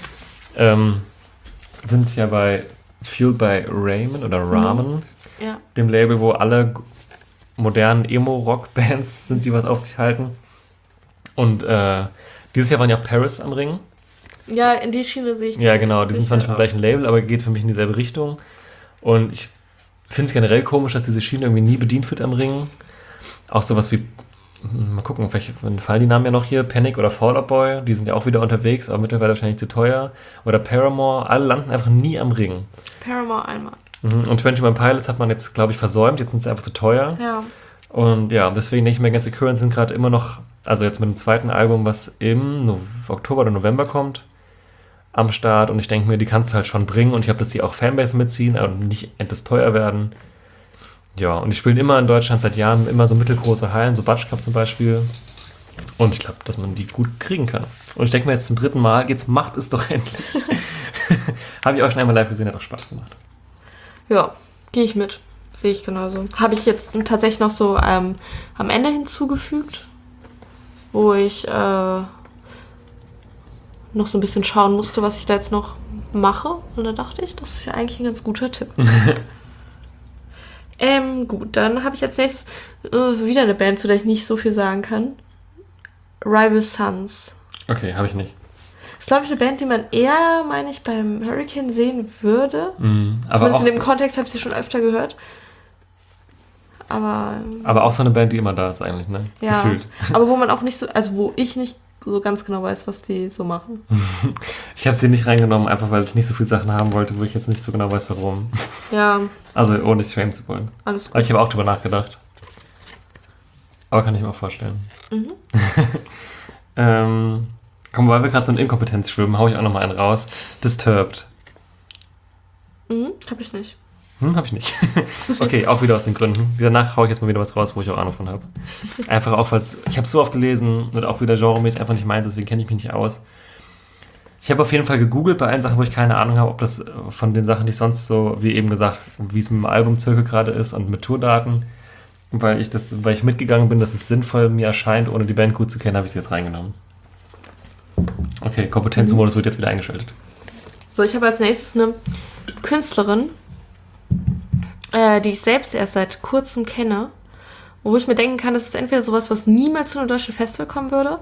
Sind ja bei Fueled by Ramen oder Ramen, Ja. dem Label, wo alle modernen Emo-Rock-Bands sind, die was auf sich halten. Und dieses Jahr waren ja auch Paris am Ring. Ja, in die Schiene sehe ich. Ja, genau. Die sind zwar nicht vom gleichen Label, aber geht für mich in dieselbe Richtung. Und ich finde es generell komisch, dass diese Schiene irgendwie nie bedient wird am Ring. Auch sowas wie, mal gucken, vielleicht fallen die Namen ja noch hier, Panic oder Fall Out Boy, die sind ja auch wieder unterwegs, aber mittlerweile wahrscheinlich zu teuer. Oder Paramore, alle landen einfach nie am Ring. Paramore einmal. Und 21 Pilots hat man jetzt, glaube ich, versäumt, jetzt sind sie einfach zu teuer. Ja. Und ja, deswegen denke ich mir, Against the Current sind gerade immer noch, also jetzt mit dem zweiten Album, was im Oktober oder November kommt, am Start. Und ich denke mir, die kannst du halt schon bringen und ich habe, dass sie auch Fanbase mitziehen und nicht endlos teuer werden. Ja, und die spielen immer in Deutschland seit Jahren immer so mittelgroße Hallen, so Batsch Cup zum Beispiel. Und ich glaube, dass man die gut kriegen kann. Und ich denke mir jetzt zum 3. Mal, jetzt macht es doch endlich. Habe ich auch schon einmal live gesehen, hat auch Spaß gemacht. Ja, gehe ich mit. Sehe ich genauso. Habe ich jetzt tatsächlich noch so am Ende hinzugefügt, wo ich noch so ein bisschen schauen musste, was ich da jetzt noch mache. Und da dachte ich, das ist ja eigentlich ein ganz guter Tipp. Gut, dann habe ich als nächstes wieder eine Band, zu der ich nicht so viel sagen kann. Rival Sons. Okay, habe ich nicht. Das ist, glaube ich, eine Band, die man eher, meine ich, beim Hurricane sehen würde. Aber Zumindest auch in dem Kontext habe ich sie schon öfter gehört. Aber auch so eine Band, die immer da ist eigentlich, ne? ja, Gefühlt. aber wo man auch nicht so, also wo ich nicht so ganz genau weiß, was die so machen. Ich habe sie nicht reingenommen, einfach weil ich nicht so viele Sachen haben wollte, wo ich jetzt nicht so genau weiß, warum. Ja, Also ohne dich schämen zu wollen. alles gut. Aber ich habe auch drüber nachgedacht. Aber kann ich mir auch vorstellen. Komm, weil wir gerade so in Inkompetenz schwimmen, hau ich auch nochmal einen raus. Disturbed. Hab ich nicht. Habe ich nicht. Okay, auch wieder aus den Gründen. Danach haue ich jetzt mal wieder was raus, wo ich auch Ahnung von habe. Einfach auch, weil ich habe so oft gelesen und auch wieder genremäßig einfach nicht meins, deswegen kenne ich mich nicht aus. Ich habe auf jeden Fall gegoogelt bei allen Sachen, wo ich keine Ahnung habe, ob das von den Sachen, die ich sonst so, wie eben gesagt, wie es mit dem Albumzirkel gerade ist und mit Tourdaten, weil ich mitgegangen bin, dass es sinnvoll mir erscheint, ohne die Band gut zu kennen, habe ich sie jetzt reingenommen. Okay, Kompetenzmodus wird jetzt wieder eingeschaltet. So, ich habe als nächstes eine Künstlerin, die ich selbst erst seit kurzem kenne, wo ich mir denken kann, das ist entweder sowas, was niemals zu einem deutschen Festival kommen würde,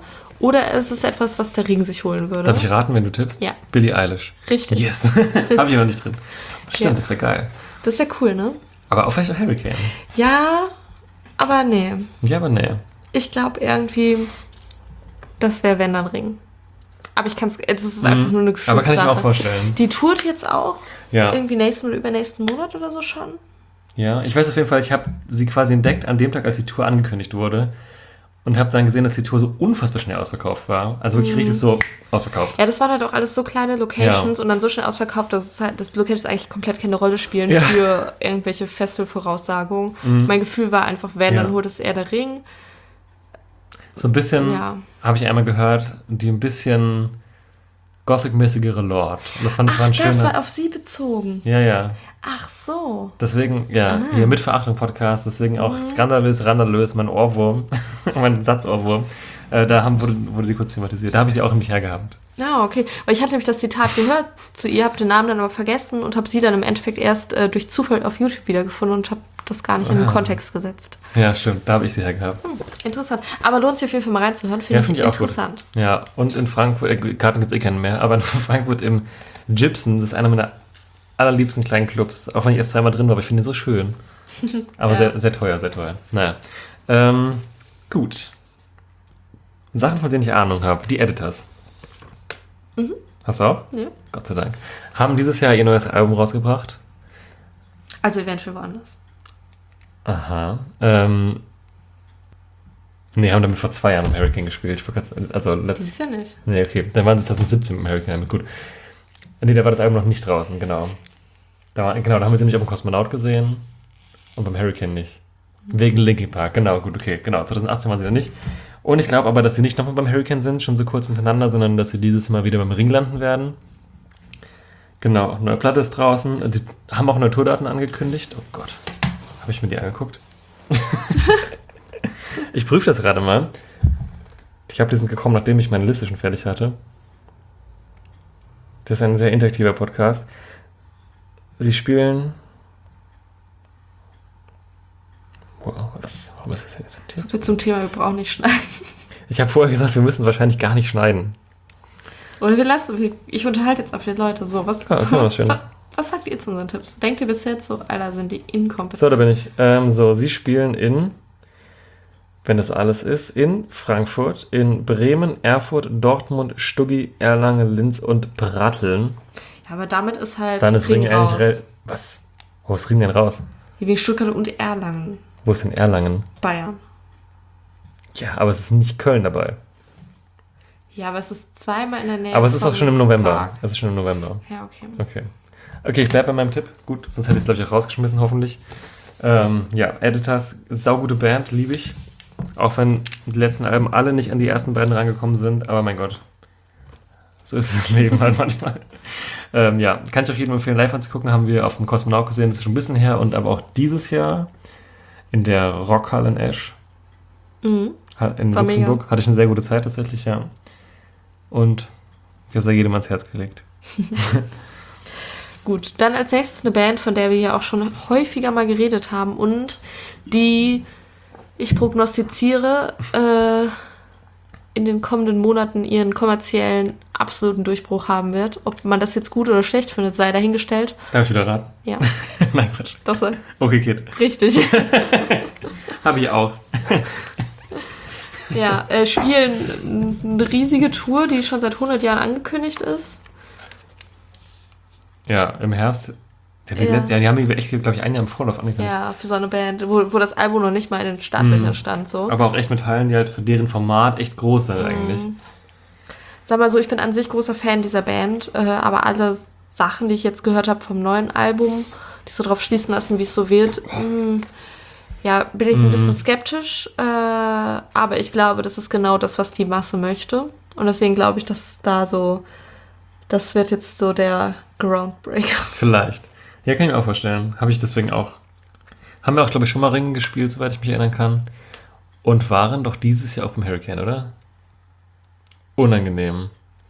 Oder ist es etwas, was der Ring sich holen würde? Darf ich raten, wenn du tippst? Ja. Billie Eilish. Richtig. Yes. Habe ich noch nicht drin. Stimmt, Ja. das wäre geil. Das wäre cool, ne? Aber auch vielleicht auch Hurricane. Ja, aber nee. Ja, aber nee. Ich glaube irgendwie, das wäre wenn dann Ring. Aber es ist einfach nur eine Gefühlssache. Aber kann ich mir auch vorstellen. Die tourt jetzt auch Ja. irgendwie nächsten oder übernächsten Monat oder so schon. Ja, ich weiß auf jeden Fall, ich habe sie quasi entdeckt an dem Tag, als die Tour angekündigt wurde. Und habe dann gesehen, dass die Tour so unfassbar schnell ausverkauft war. Also wirklich richtig so ausverkauft. Ja, das waren halt auch alles so kleine Locations und dann so schnell ausverkauft, dass es halt, dass Locations eigentlich komplett keine Rolle spielen Ja. für irgendwelche Festival-Voraussagungen. Mein Gefühl war einfach, wenn, dann holt es eher der Ring. So ein bisschen, Ja. habe ich einmal gehört, die ein bisschen Gothic-mäßigere Lord. Und das fand ich war ein Das schöner... war auf sie bezogen. Ja, ja. Ach so. Deswegen, ja, hier mit Verachtung-Podcast, deswegen auch skandalös, randalös, mein Ohrwurm, mein Satzohrwurm. Wurde die kurz thematisiert. Da habe ich sie auch nämlich hergehabt. Ja, okay. Weil ich hatte nämlich das Zitat gehört zu ihr, habe den Namen dann aber vergessen und habe sie dann im Endeffekt erst durch Zufall auf YouTube wiedergefunden und habe das gar nicht in den Kontext gesetzt. Ja, stimmt, da habe ich sie hergehabt. Interessant. Aber lohnt sich auf jeden Fall mal reinzuhören, finde ich find ich auch interessant. Gut. Ja, und in Frankfurt, Karten gibt es keinen mehr, aber in Frankfurt im Gypsum, das ist einer meiner allerliebsten kleinen Clubs, auch wenn ich erst zweimal drin war, aber ich finde ihn so schön. Aber sehr, sehr teuer, sehr teuer. Naja. Gut. Sachen, von denen ich Ahnung habe. Die Editors. Hast du auch? Ja. Gott sei Dank. Haben dieses Jahr ihr neues Album rausgebracht. Also eventuell woanders. Aha. Nee, haben damit vor 2 Jahren im Hurricane gespielt. Also Das ist ja nicht. Nee, okay. Dann waren sie 2017 im Hurricane damit. Gut. Nee, da war das Album noch nicht draußen, genau. Da haben wir sie nicht auf dem Kosmonaut gesehen und beim Hurricane nicht. Wegen Linkin Park, genau, gut, okay. Genau, 2018 waren sie da nicht. Und ich glaube aber, dass sie nicht nochmal beim Hurricane sind, schon so kurz hintereinander, sondern dass sie dieses Mal wieder beim Ring landen werden. Genau, neue Platte ist draußen. Sie haben auch neue Tourdaten angekündigt. Oh Gott, habe ich mir die angeguckt? Ich prüfe das gerade mal. Ich habe die sind gekommen, nachdem ich meine Liste schon fertig hatte. Das ist ein sehr interaktiver Podcast. Sie spielen... Wow, was ist das jetzt? So viel zum Thema, wir brauchen nicht schneiden. Ich habe vorher gesagt, wir müssen wahrscheinlich gar nicht schneiden. Oder wir lassen, ich unterhalte jetzt auf die Leute. So, was was Schönes. Was sagt ihr zu unseren Tipps? Denkt ihr bis jetzt so, Alter, sind die inkompetent? So, da bin ich. Sie spielen in, wenn das alles ist, in Frankfurt, in Bremen, Erfurt, Dortmund, Stuggi, Erlangen, Linz und Pratteln. Ja, aber damit ist halt Dann ist Ring raus. eigentlich... Was? Wo ist Ring denn raus? Hier wegen Stuttgart und Erlangen. Wo ist denn Erlangen? Bayern. Ja, aber es ist nicht Köln dabei. Ja, aber es ist zweimal in der Nähe. Aber es ist auch schon im November. Park. Es ist schon im November. Ja, okay. Okay, ich bleibe bei meinem Tipp. Gut, sonst hätte ich es, glaube ich, auch rausgeschmissen, hoffentlich. Editors, saugute Band, liebe ich. Auch wenn die letzten Alben alle nicht an die ersten beiden rangekommen sind, aber mein Gott. So ist das Leben halt manchmal. Kann ich auch jedem empfehlen, live anzugucken. Haben wir auf dem Kosmonaut gesehen, das ist schon ein bisschen her. Und aber auch dieses Jahr in der Rockhalle in Esch. In War Luxemburg. mega. Hatte ich eine sehr gute Zeit tatsächlich, ja. Und ich habe es jedem ans Herz gelegt. Gut, dann als nächstes eine Band, von der wir ja auch schon häufiger mal geredet haben und die, ich prognostiziere, in den kommenden Monaten ihren kommerziellen absoluten Durchbruch haben wird. Ob man das jetzt gut oder schlecht findet, sei dahingestellt. Darf ich wieder raten? Ja, Nein, Quatsch. doch sei. Okay, Kid. Richtig. Habe ich auch. Ja, spielen eine riesige Tour, die schon seit 100 Jahren angekündigt ist. Ja, im Herbst. Die haben die echt, glaube ich, ein Jahr im Vorlauf angekündigt. Ja, für so eine Band, wo das Album noch nicht mal in den Startlöchern stand. So. Aber auch echt mit Teilen, die halt für deren Format echt groß sind eigentlich. Sag mal so, ich bin an sich großer Fan dieser Band, aber alle Sachen, die ich jetzt gehört habe vom neuen Album, die so drauf schließen lassen, wie es so wird, bin ich ein bisschen skeptisch. Aber ich glaube, das ist genau das, was die Masse möchte. Und deswegen glaube ich, dass das wird jetzt so der Groundbreaker. Vielleicht. Ja, kann ich mir auch vorstellen. Habe ich deswegen auch. Haben wir auch, glaube ich, schon mal Ringen gespielt, soweit ich mich erinnern kann. Und waren doch dieses Jahr auch beim Hurricane, oder? Unangenehm.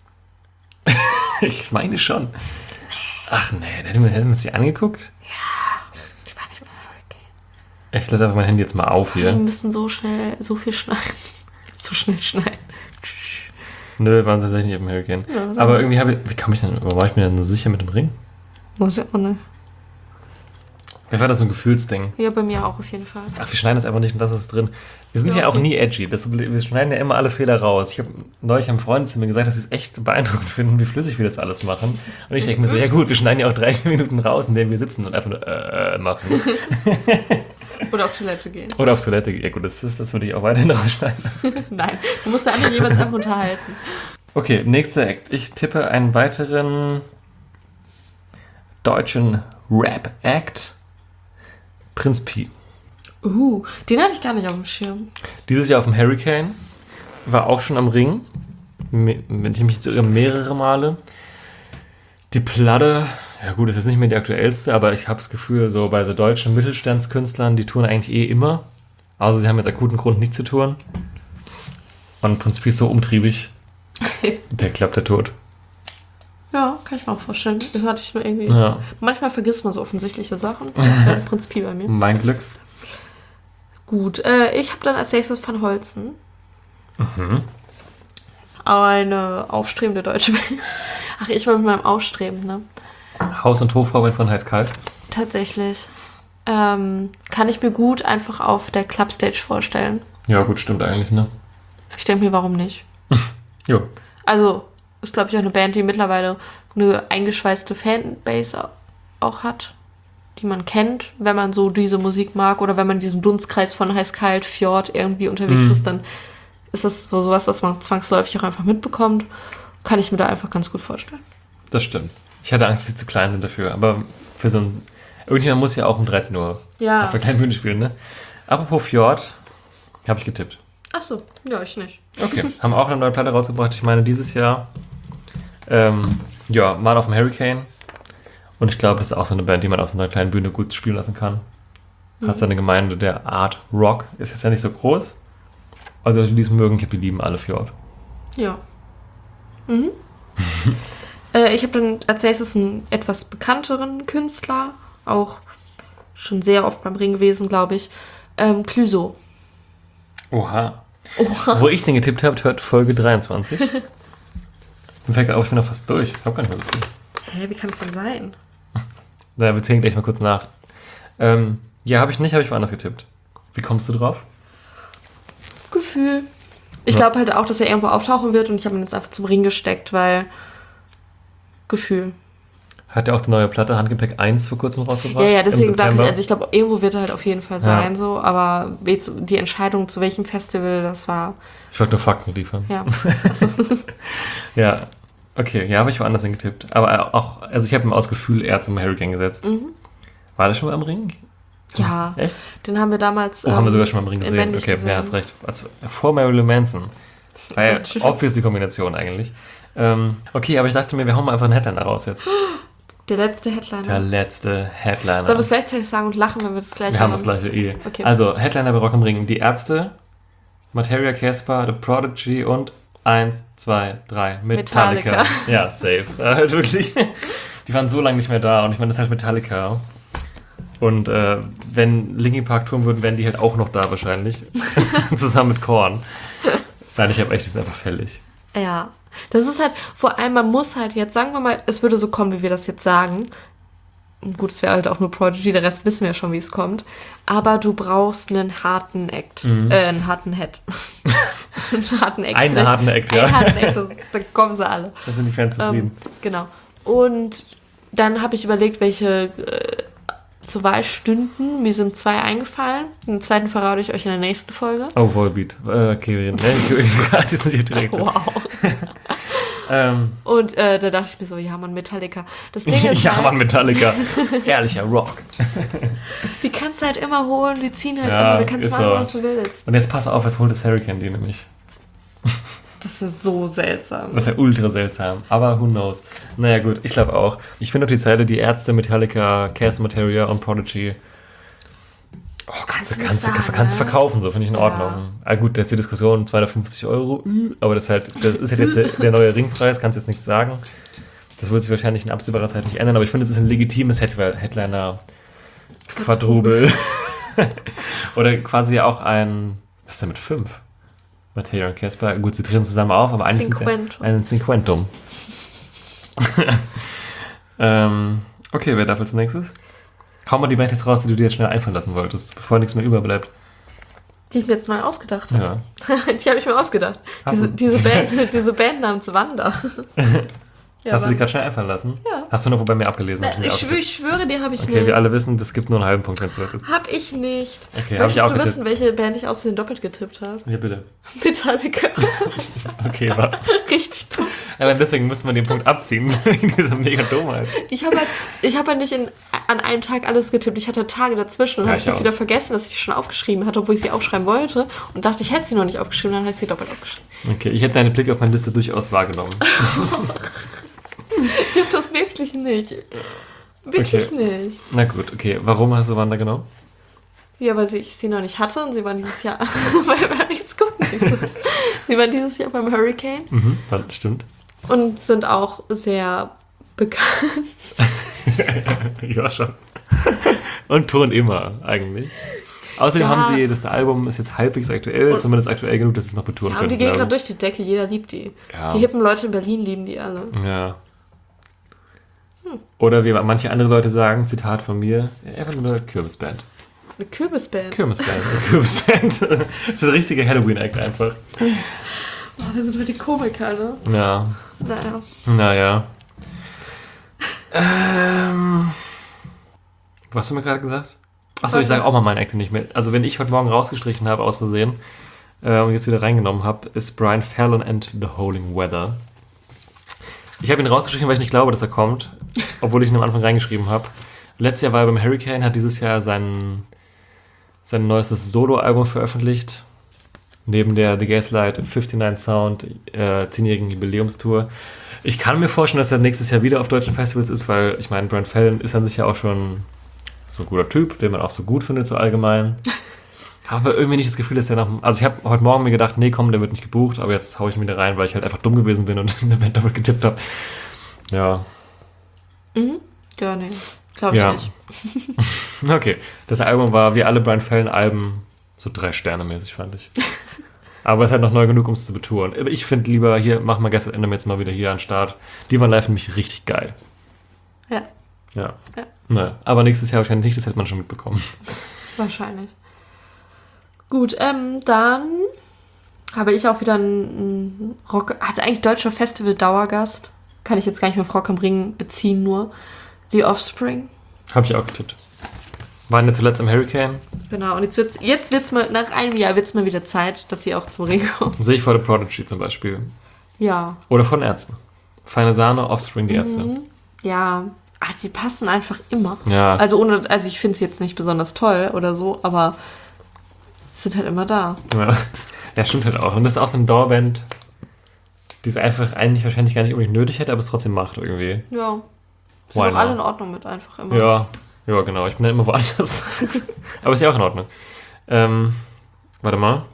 Ich meine schon. Ach nee, hätten wir uns die angeguckt? Ich war nicht beim Hurricane. Ich lasse einfach mein Handy jetzt mal auf Wir hier. müssen so viel schneiden. So schnell schneiden. Nö, waren tatsächlich nicht auf dem Hurricane. Ja, Aber irgendwie war ich mir denn so sicher mit dem Ring? Muss ja auch nicht. Vielleicht war das so ein Gefühlsding. Ja, bei mir auch auf jeden Fall. Ach, wir schneiden das einfach nicht und das ist drin. Wir sind Ja, ja auch okay. nie edgy. Wir schneiden ja immer alle Fehler raus. Ich habe neulich einem Freund zu mir gesagt, dass sie es echt beeindruckend finden, wie flüssig wir das alles machen. Und ich denke mir so, ja gut, wir schneiden ja auch 3 Minuten raus, in denen wir sitzen und einfach nur machen. Oder auf Toilette gehen. Oder auf Toilette gehen. Ja gut, das würde ich auch weiterhin rausschneiden. Nein, du musst der andere jeweils einfach unterhalten. Okay, nächster Act. Ich tippe einen weiteren deutschen Rap-Act. Prinz Pi. Den hatte ich gar nicht auf dem Schirm. Dieses Jahr auf dem Hurricane. War auch schon am Ring. Wenn ich mich irre, mehrere Male. Die Platte, ja gut, ist jetzt nicht mehr die aktuellste, aber ich habe das Gefühl, so bei so deutschen Mittelstandskünstlern, die touren eigentlich immer. Also sie haben jetzt akuten Grund nicht zu touren. Und Prinz Pi ist so umtriebig. Der klappt der tot. Ja, kann ich mir auch vorstellen. Das hatte ich nur irgendwie. Ja, Manchmal vergisst man so offensichtliche Sachen. Das wäre Prinz Pi bei mir. mein Glück. Gut, ich habe dann als nächstes Van Holzen. Eine aufstrebende deutsche Band. Ach, ich war mit meinem Aufstreben, ne? Haus- und Hofarbeit von Heiß-Kalt. Tatsächlich. Kann ich mir gut einfach auf der Clubstage vorstellen. Ja gut, stimmt eigentlich, ne? Ich denke mir, warum nicht? Jo. Also, ist, glaube ich, auch eine Band, die mittlerweile eine eingeschweißte Fanbase auch hat, die man kennt, wenn man so diese Musik mag oder wenn man in diesem Dunstkreis von Heiß-Kalt, Fjord irgendwie unterwegs ist, dann ist das so sowas, was man zwangsläufig auch einfach mitbekommt. Kann ich mir da einfach ganz gut vorstellen. Das stimmt. Ich hatte Angst, dass sie zu klein sind dafür, aber für so ein... Irgendjemand muss ja auch um 13 Uhr Ja. auf der kleinen Bühne spielen, ne? Apropos Fjord, habe ich getippt. Ach so, ja, ich nicht. Okay, haben auch eine neue Platte rausgebracht. Ich meine, dieses Jahr, mal auf dem Hurricane. Und ich glaube, es ist auch so eine Band, die man auf so einer kleinen Bühne gut spielen lassen kann. Hat seine Gemeinde der Art Rock. Ist jetzt ja nicht so groß. Also, die es mögen, die lieben alle Fjord. Ja. Ich habe dann als nächstes einen etwas bekannteren Künstler, auch schon sehr oft beim Ring gewesen, glaube ich. Clüso. Oha. Wo ich den getippt habe, hört Folge 23. Mir fällt auf, ich bin noch fast durch. Ich habe gar nicht mehr so viel. Hä, wie kann es denn sein? Naja, wir zählen gleich mal kurz nach. Habe ich nicht, habe ich woanders getippt. Wie kommst du drauf? Gefühl. Ich glaube halt auch, dass er irgendwo auftauchen wird und ich habe ihn jetzt einfach zum Ring gesteckt, weil Gefühl. Hat ja auch die neue Platte Handgepäck 1 vor kurzem rausgebracht. Ja, deswegen im sage ich, September. also ich glaube, irgendwo wird er halt auf jeden Fall sein, so, aber jetzt die Entscheidung zu welchem Festival, das war, Ich wollte nur Fakten liefern. ja. Also, Ja, okay, ja, habe ich woanders hingetippt. Aber auch, also ich habe ihn aus Gefühl eher zum Hurricane gesetzt. War das schon mal am Ring? ja, Echt? den haben wir damals. Oh, haben wir sogar schon mal am Ring gesehen. inwendig Okay, gesehen. ja, hast recht. Also, vor Marilyn Manson. War ja Natürlich. obvious die Kombination eigentlich. Okay, aber ich dachte mir, wir hauen mal einfach einen Headliner raus jetzt. Der letzte Headliner. Der letzte Headliner. Sollen wir es gleichzeitig sagen und lachen, wenn wir das gleiche Wir haben das gleiche Okay. Also, Headliner bei Rock am Ring. Die Ärzte, Materia Casper, The Prodigy und 1, 2, 3, Metallica. Metallica. Ja, safe. Wirklich. Die waren so lange nicht mehr da und ich meine, das ist halt Metallica. Und wenn Linkin Park touren würden, wären die halt auch noch da wahrscheinlich. Zusammen mit Korn. Nein, ich habe echt, das ist einfach fällig. Ja. Das ist halt, vor allem, man muss halt jetzt, sagen wir mal, es würde so kommen, wie wir das jetzt sagen. Gut, es wäre halt auch nur Prodigy, der Rest wissen wir schon, wie es kommt. Aber du brauchst einen harten Act. Einen harten Head. einen harten Act. Einen harten Act, ja. Einen harten Act, da kommen sie alle. Da sind die Fans zufrieden. Genau. Und dann habe ich überlegt, welche zur Wahl stünden. Mir sind 2 eingefallen. Den zweiten verrate ich euch in der nächsten Folge. Oh, Volbeat. Okay, ich gerade jetzt nicht direkt. Wow. Und da dachte ich mir so, ja Mann, Metallica. Das Ding ist Ja, halt, Mann, Metallica. Ehrlicher Rock. die kannst du halt immer holen, die ziehen halt Ja, immer, du kannst ist machen, so. was du willst. Und jetzt pass auf, was holt das Hurricane die nämlich? Das ist so seltsam. Das ist ja ultra seltsam. Aber who knows? Naja, gut, ich glaube auch. Ich finde auch die Zeile, die Ärzte, Metallica, Chaos Materia und Prodigy. Oh, kannst du verkaufen, so finde ich in Ordnung. Ah, gut, jetzt die Diskussion, 250 €, aber das ist halt jetzt der neue Ringpreis, kannst du jetzt nicht sagen. Das wird sich wahrscheinlich in absehbarer Zeit nicht ändern, aber ich finde, es ist ein legitimes Headliner-Quadrubel. Oder quasi auch ein, was ist denn mit 5? Materia und Casper. Gut, sie treten zusammen auf, aber eigentlich sind sie ein Cinquentum. Okay, wer darf als nächstes? Hau mal die Band jetzt raus, die du dir jetzt schnell einfallen lassen wolltest, bevor nichts mehr überbleibt. Die ich mir jetzt neu ausgedacht habe. Ja. Die habe ich mir ausgedacht. Diese Band namens Wanda. Ja, Hast du die gerade schnell einfallen lassen? Ja. Hast du noch bei mir abgelesen? Ich schwöre dir, habe ich Okay, nicht. wir alle wissen, das gibt nur einen halben Punkt, wenn es wird. Hab ich nicht. Okay, habe ich auch du getippt. wissen, welche Band ich aus Versehen doppelt getippt habe? Ja, bitte. Metallica. Okay, was? Richtig dumm. Aber deswegen müssen wir den Punkt abziehen, wegen dieser mega Dummheit. Ich habe halt nicht an einem Tag alles getippt. Ich hatte Tage dazwischen und Ja, habe ich das auch. wieder vergessen, dass ich die schon aufgeschrieben hatte, obwohl ich sie aufschreiben wollte. Und dachte, ich hätte sie noch nicht aufgeschrieben, dann habe ich sie doppelt aufgeschrieben. Okay, ich hätte deinen Blick auf meine Liste durchaus wahrgenommen. Ich habe das wirklich nicht. Wirklich Okay. nicht. Na gut, okay. Warum hast du Wanda genommen? Ja, weil ich sie noch nicht hatte und sie waren dieses Jahr. Jetzt gucken nicht so. Sie waren dieses Jahr beim Hurricane Stimmt. und sind auch sehr bekannt. Ja, schon. Und touren immer, eigentlich. Außerdem Ja. haben sie, das Album ist jetzt halbwegs aktuell, zumindest aktuell genug, dass sie es noch betouren Ja, können. und die gehen glaub gerade ich. durch die Decke, jeder liebt die. Ja. Die hippen Leute in Berlin lieben die alle. Ja. Oder wie manche andere Leute sagen, Zitat von mir, einfach nur eine Kürbisband. Eine Kürbisband. Kürbisband. Das ist ein richtiger Halloween-Act einfach. Oh, wir sind heute die Komiker, ne? Ja. Naja. Naja. Was hast du mir gerade gesagt? Achso, ich sage auch mal meinen Act nicht mehr. Also wenn ich heute Morgen rausgestrichen habe, aus Versehen, und jetzt wieder reingenommen habe, ist Brian Fallon and the Howling Weather. Ich habe ihn rausgestrichen, weil ich nicht glaube, dass er kommt, obwohl ich ihn am Anfang reingeschrieben habe. Letztes Jahr war er beim Hurricane, hat dieses Jahr sein neuestes Solo-Album veröffentlicht. Neben der The Gaslight 59 Sound 10-jährigen Jubiläumstour. Ich kann mir vorstellen, dass er nächstes Jahr wieder auf deutschen Festivals ist, weil ich meine, Brian Fallon ist an sich ja auch schon so ein guter Typ, den man auch so gut findet, so allgemein. Habe aber irgendwie nicht das Gefühl, dass der noch... Also ich habe heute Morgen mir gedacht, nee, komm, der wird nicht gebucht, aber jetzt haue ich ihn wieder rein, weil ich halt einfach dumm gewesen bin und eine Band doppelt getippt habe. Ja. Ja, nee. Glaube ich Ja. nicht. Okay. Das Album war, wie alle Brian Fallon-Alben, so 3 Sterne mäßig, fand ich. Aber es ist halt noch neu genug, um es zu betonen. Aber ich finde lieber, hier, machen wir gestern Ende jetzt mal wieder hier an den Start. Die waren live nämlich richtig geil. Ja, Ja. Ja. Naja, aber nächstes Jahr wahrscheinlich nicht, das hätte man schon mitbekommen. wahrscheinlich. Gut, dann habe ich auch wieder einen Rock... Also eigentlich deutscher Festival-Dauergast. Kann ich jetzt gar nicht mehr auf Rock am Ring beziehen, nur. The Offspring. Habe ich auch getippt. Waren jetzt zuletzt im Hurricane. Genau, und jetzt wird's mal, nach einem Jahr wird es mal wieder Zeit, dass sie auch zum Ring kommen. Sehe ich vor The Prodigy zum Beispiel. Ja. Oder von Ärzten. Feine Sahne, Offspring, die Ärzte. Ja. Ach, die passen einfach immer. Ja. Also ich finde es jetzt nicht besonders toll oder so, aber sind halt immer da. Ja, stimmt halt auch. Und das ist auch so eine Dauerband, die es einfach eigentlich wahrscheinlich gar nicht unbedingt nötig hätte, aber es trotzdem macht irgendwie. Ja. Sind Why auch alle not? in Ordnung mit einfach immer. Ja, genau. Ich bin dann immer woanders. Aber ist ja auch in Ordnung. Warte mal.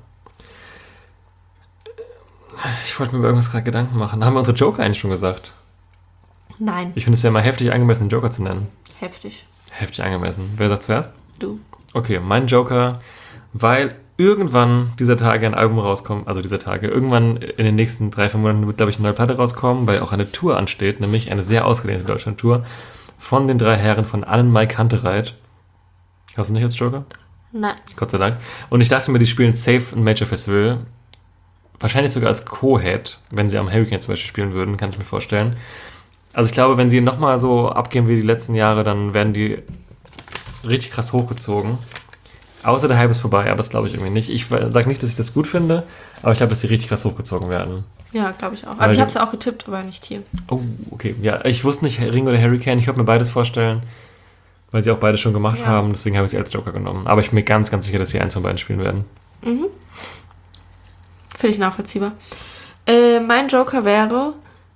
Ich wollte mir über irgendwas gerade Gedanken machen. Haben wir unsere Joker eigentlich schon gesagt? Nein. Ich finde, es wäre mal heftig angemessen, den Joker zu nennen. Heftig. Heftig angemessen. Wer sagt zuerst? Du. Okay, mein Joker, weil irgendwann dieser Tage ein Album rauskommt, also dieser Tage, irgendwann in den nächsten 3-4 Monaten wird, glaube ich, eine neue Platte rauskommen, weil auch eine Tour ansteht, nämlich eine sehr ausgedehnte Deutschland-Tour von den 3 Herren von Annenmai Kantereit. Hast du nicht als Joker? Nein. Gott sei Dank. Und ich dachte mir, die spielen safe ein Major Festival. Wahrscheinlich sogar als Co-Head, wenn sie am Hurricane zum Beispiel spielen würden, kann ich mir vorstellen. Also ich glaube, wenn sie nochmal so abgehen wie die letzten Jahre, dann werden die richtig krass hochgezogen. Außer der Hype ist vorbei, aber das glaube ich irgendwie nicht. Ich sage nicht, dass ich das gut finde, aber ich glaube, dass sie richtig krass hochgezogen werden. Ja, glaube ich auch. Weil Also ich die- habe es auch getippt, aber nicht hier. Oh, okay. Ja, ich wusste nicht, Ring oder Hurricane. Ich könnte mir beides vorstellen, weil sie auch beide schon gemacht Ja. haben. Deswegen habe ich sie als Joker genommen. Aber ich bin mir ganz, ganz sicher, dass sie eins von beiden spielen werden. Finde ich nachvollziehbar. Mein Joker wäre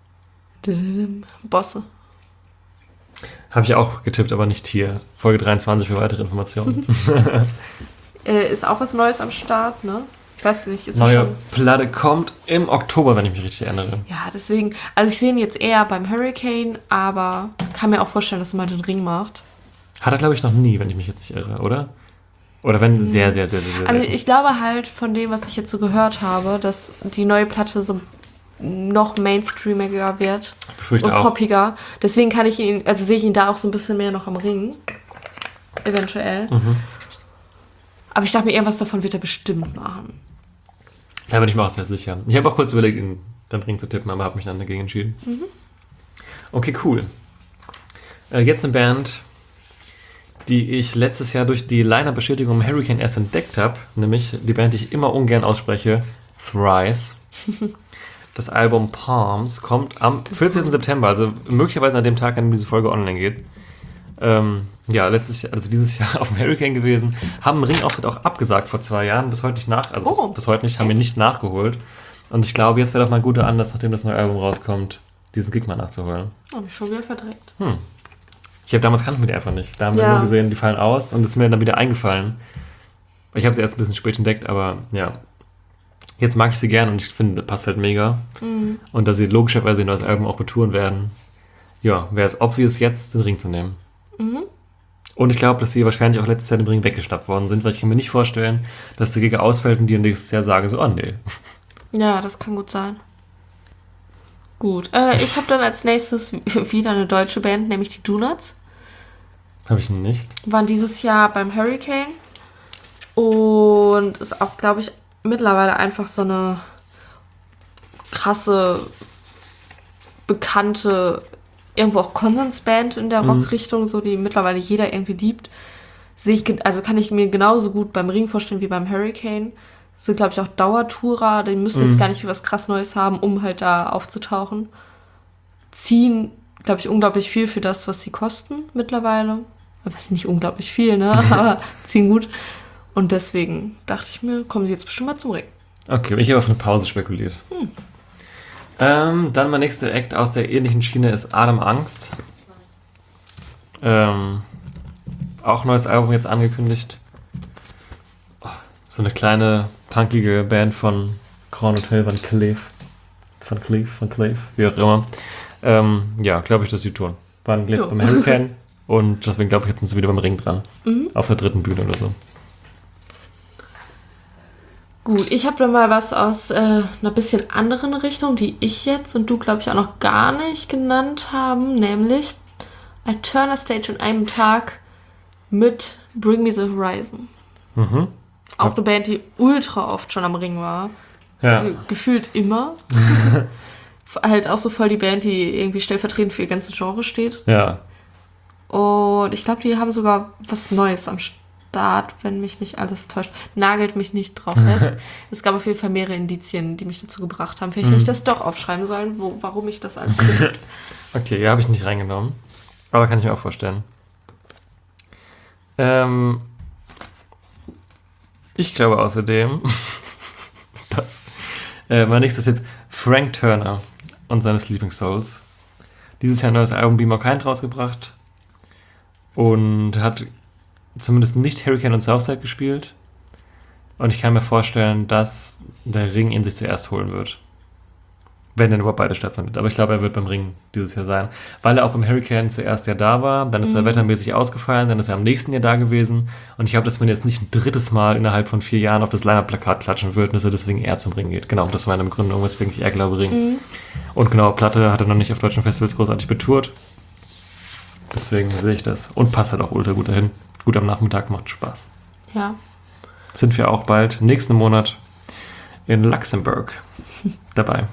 Bosse. Habe ich auch getippt, aber nicht hier. Folge 23 für weitere Informationen. Ist auch was Neues am Start, ne? Ich weiß nicht, ist Neue schon... Platte kommt im Oktober, wenn ich mich richtig erinnere. Ja, deswegen... Also ich sehe ihn jetzt eher beim Hurricane, aber kann mir auch vorstellen, dass er mal den Ring macht. Hat er, glaube ich, noch nie, wenn ich mich jetzt nicht irre, oder? Oder wenn, sehr, sehr, sehr, sehr, sehr Also selten. ich glaube halt von dem, was ich jetzt so gehört habe, dass die neue Platte so noch mainstreamiger wird Ich befürchte und auch. poppiger. Deswegen sehe ich ihn da auch so ein bisschen mehr noch am Ring. Eventuell. Aber ich dachte mir, irgendwas davon wird er bestimmt machen. Da bin ich mir auch sehr sicher. Ich habe auch kurz überlegt, ihn beim Ring zu tippen, aber habe mich dann dagegen entschieden. Okay, cool. Jetzt eine Band, die ich letztes Jahr durch die Liner-Bestätigung im Hurricane erst entdeckt habe, nämlich die Band, die ich immer ungern ausspreche, Thrice. Das Album Palms kommt am 14. September, also möglicherweise an dem Tag, an dem diese Folge online geht. Ja, dieses Jahr auf dem Hurricane gewesen, haben einen Ringauftritt auch abgesagt vor 2 Jahren, bis heute nicht haben wir nicht nachgeholt. Und ich glaube, jetzt wäre doch mal ein guter Anlass, nachdem das neue Album rauskommt, diesen Gig mal nachzuholen. Habe ich schon wieder verdrängt. Damals kannten wir die einfach nicht. Da haben wir Ja. nur gesehen, die fallen aus und es ist mir dann wieder eingefallen. Ich habe sie erst ein bisschen spät entdeckt, aber ja. Jetzt mag ich sie gerne und ich finde, das passt halt mega. Und da sie logischerweise ein neues Album auch betouren werden, ja, wäre es obvious, jetzt den Ring zu nehmen. Und ich glaube, dass sie wahrscheinlich auch letztes Jahr den Ring weggeschnappt worden sind, weil ich kann mir nicht vorstellen, dass der Gig ausfällt und die nächstes Jahr sagen so, oh nee. Ja, das kann gut sein. Gut, ich habe dann als nächstes wieder eine deutsche Band, nämlich die Donuts. Habe ich nicht. Waren dieses Jahr beim Hurricane und ist auch, glaube ich, mittlerweile einfach so eine krasse, bekannte, irgendwo auch Konsensband in der Rockrichtung, so die mittlerweile jeder irgendwie liebt. Kann ich mir genauso gut beim Ring vorstellen wie beim Hurricane. Sind, glaube ich, auch Dauertourer. Die müssen jetzt gar nicht was krass Neues haben, um halt da aufzutauchen. Ziehen, glaube ich, unglaublich viel für das, was sie kosten mittlerweile. Was nicht unglaublich viel, ne? Aber ziehen gut. Und deswegen dachte ich mir, kommen sie jetzt bestimmt mal zum Ring. Okay, ich habe auf eine Pause spekuliert. Dann mein nächster Act aus der ähnlichen Schiene ist Adam Angst. Auch neues Album jetzt angekündigt. So eine kleine, punkige Band von Grand Hotel Van Cleef. Van Cleef, wie auch immer. Ja, glaube ich, dass sie tun. Waren jetzt beim Hurricane und deswegen glaube ich, jetzt sind sie wieder beim Ring dran. Auf der 3. Bühne oder so. Gut, ich habe dann mal was aus einer bisschen anderen Richtung, die ich jetzt und du, glaube ich, auch noch gar nicht genannt haben, nämlich Alterna Stage in einem Tag mit Bring Me the Horizon. Auch eine Band, die ultra oft schon am Ring war. Ja. Gefühlt immer. Halt auch so voll die Band, die irgendwie stellvertretend für ihr ganzes Genre steht. Ja. Und ich glaube, die haben sogar was Neues am Start, wenn mich nicht alles täuscht. Nagelt mich nicht drauf fest. Es gab auf jeden Fall mehrere Indizien, die mich dazu gebracht haben. Vielleicht hätte ich das doch aufschreiben sollen, warum ich das alles getippt. Okay, ja, habe ich nicht reingenommen. Aber kann ich mir auch vorstellen. Ich glaube außerdem, dass mein nächster Tipp Frank Turner und seine Sleeping Souls. Dieses Jahr ein neues Album Be More Kind rausgebracht und hat zumindest nicht Hurricane und Southside gespielt. Und ich kann mir vorstellen, dass der Ring ihn sich zuerst holen wird. Wenn denn überhaupt beide stattfindet. Aber ich glaube, er wird beim Ring dieses Jahr sein. Weil er auch beim Hurricane zuerst ja da war, dann ist er wettermäßig ausgefallen, dann ist er am nächsten Jahr da gewesen. Und ich glaube, dass man jetzt nicht ein drittes Mal innerhalb von 4 Jahren auf das Line-Up-Plakat klatschen wird und dass er deswegen eher zum Ring geht. Genau, das war eine Begründung, weswegen ich eher glaube Ring. Und genau, Platte hat er noch nicht auf deutschen Festivals großartig betourt. Deswegen sehe ich das. Und passt halt auch ultra gut dahin. Gut am Nachmittag, macht Spaß. Ja. Sind wir auch bald, nächsten Monat, in Luxemburg dabei.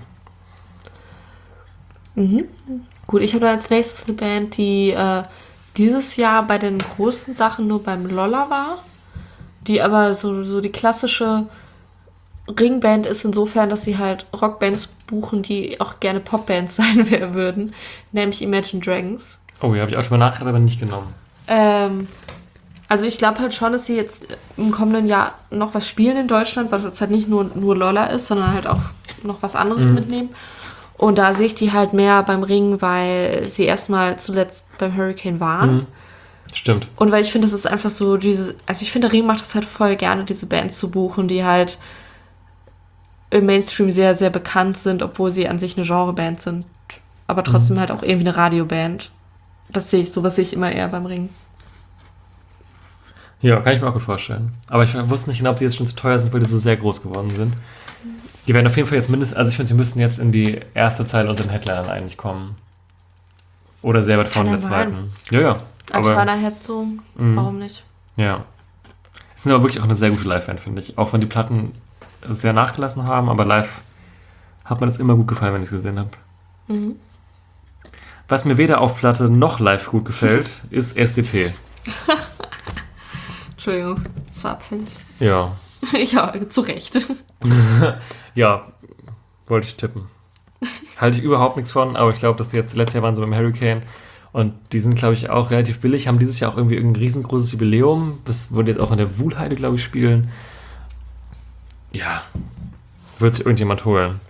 Gut, ich habe dann als nächstes eine Band, die dieses Jahr bei den großen Sachen nur beim Lolla war, die aber so die klassische Ringband ist insofern, dass sie halt Rockbands buchen, die auch gerne Popbands sein würden, nämlich Imagine Dragons. Oh, ja, habe ich auch schon mal nachgedacht, aber nicht genommen. Also ich glaube halt schon, dass sie jetzt im kommenden Jahr noch was spielen in Deutschland, was jetzt halt nicht nur Lolla ist, sondern halt auch noch was anderes mitnehmen. Und da sehe ich die halt mehr beim Ring, weil sie erstmal zuletzt beim Hurricane waren. Stimmt. Und weil ich finde, das ist einfach so also ich finde, der Ring macht das halt voll gerne, diese Bands zu buchen, die halt im Mainstream sehr, sehr bekannt sind, obwohl sie an sich eine Genreband sind. Aber trotzdem halt auch irgendwie eine Radioband. Sowas sehe ich immer eher beim Ring. Ja, kann ich mir auch gut vorstellen. Aber ich wusste nicht genau, ob die jetzt schon zu teuer sind, weil die so sehr groß geworden sind. Die werden auf jeden Fall jetzt mindestens, also ich finde, sie müssten jetzt in die erste Zeile unter den Headlinern eigentlich kommen. Oder sehr weit vorne in der zweiten. Ja. Als Turner Head so, warum nicht? Ja. Es sind aber wirklich auch eine sehr gute Live-Band, finde ich. Auch wenn die Platten sehr nachgelassen haben, aber live hat mir das immer gut gefallen, wenn ich es gesehen habe. Mhm. Was mir weder auf Platte noch live gut gefällt, ist SDP. Entschuldigung, das war abfällig. Ja. Ja, zu Recht. Ja, wollte ich tippen. Halte ich überhaupt nichts von, aber ich glaube, dass jetzt letztes Jahr waren sie beim Hurricane und die sind, glaube ich, auch relativ billig, haben dieses Jahr auch irgendwie ein riesengroßes Jubiläum. Das wurde jetzt auch in der Wuhlheide, glaube ich, spielen. Ja, wird sich irgendjemand holen.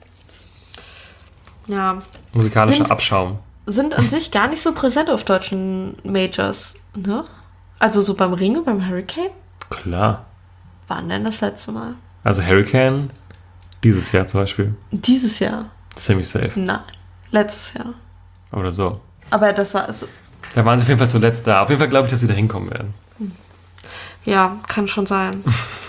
Ja. Musikalischer Abschaum. Sind an sich gar nicht so präsent auf deutschen Majors, ne? Also so beim Ring und beim Hurricane? Klar. Wann denn das letzte Mal? Also Hurricane, dieses Jahr zum Beispiel. Dieses Jahr? Ziemlich safe. Nein, letztes Jahr. Oder so. Aber das war... Also, Da waren sie auf jeden Fall zuletzt da. Auf jeden Fall glaube ich, dass sie da hinkommen werden. ja, kann schon sein.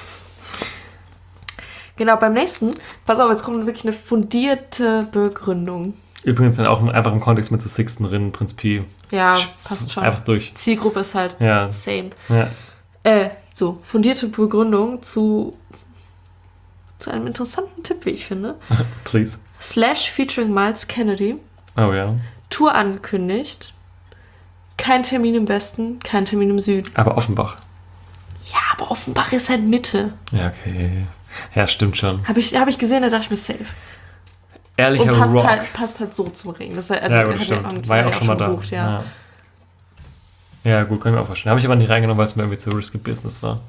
Genau, beim nächsten, pass auf, jetzt kommt wirklich eine fundierte Begründung. Übrigens dann auch einfach im Kontext mit so Sixten, Rinnen, Prinz Pi. Ja, passt schon. Einfach durch. Zielgruppe ist halt Ja. same. Ja. So, fundierte Begründung zu einem interessanten Tipp, wie ich finde. Please. Slash featuring Miles Kennedy. Oh ja. Tour angekündigt. Kein Termin im Westen, kein Termin im Süden. Aber Offenbach. Ja, aber Offenbach ist halt Mitte. Ja, okay. Ja, stimmt schon. Hab ich gesehen, da dachte ich mir safe. Ehrlicher Und Rock. passt halt so zum Ring. Das ist, also, ja, gut, hat stimmt. War ja auch schon mal da. gebucht, ja. Ja, gut, kann ich mir auch vorstellen. Habe ich aber nicht reingenommen, weil es mir irgendwie zu risky Business war.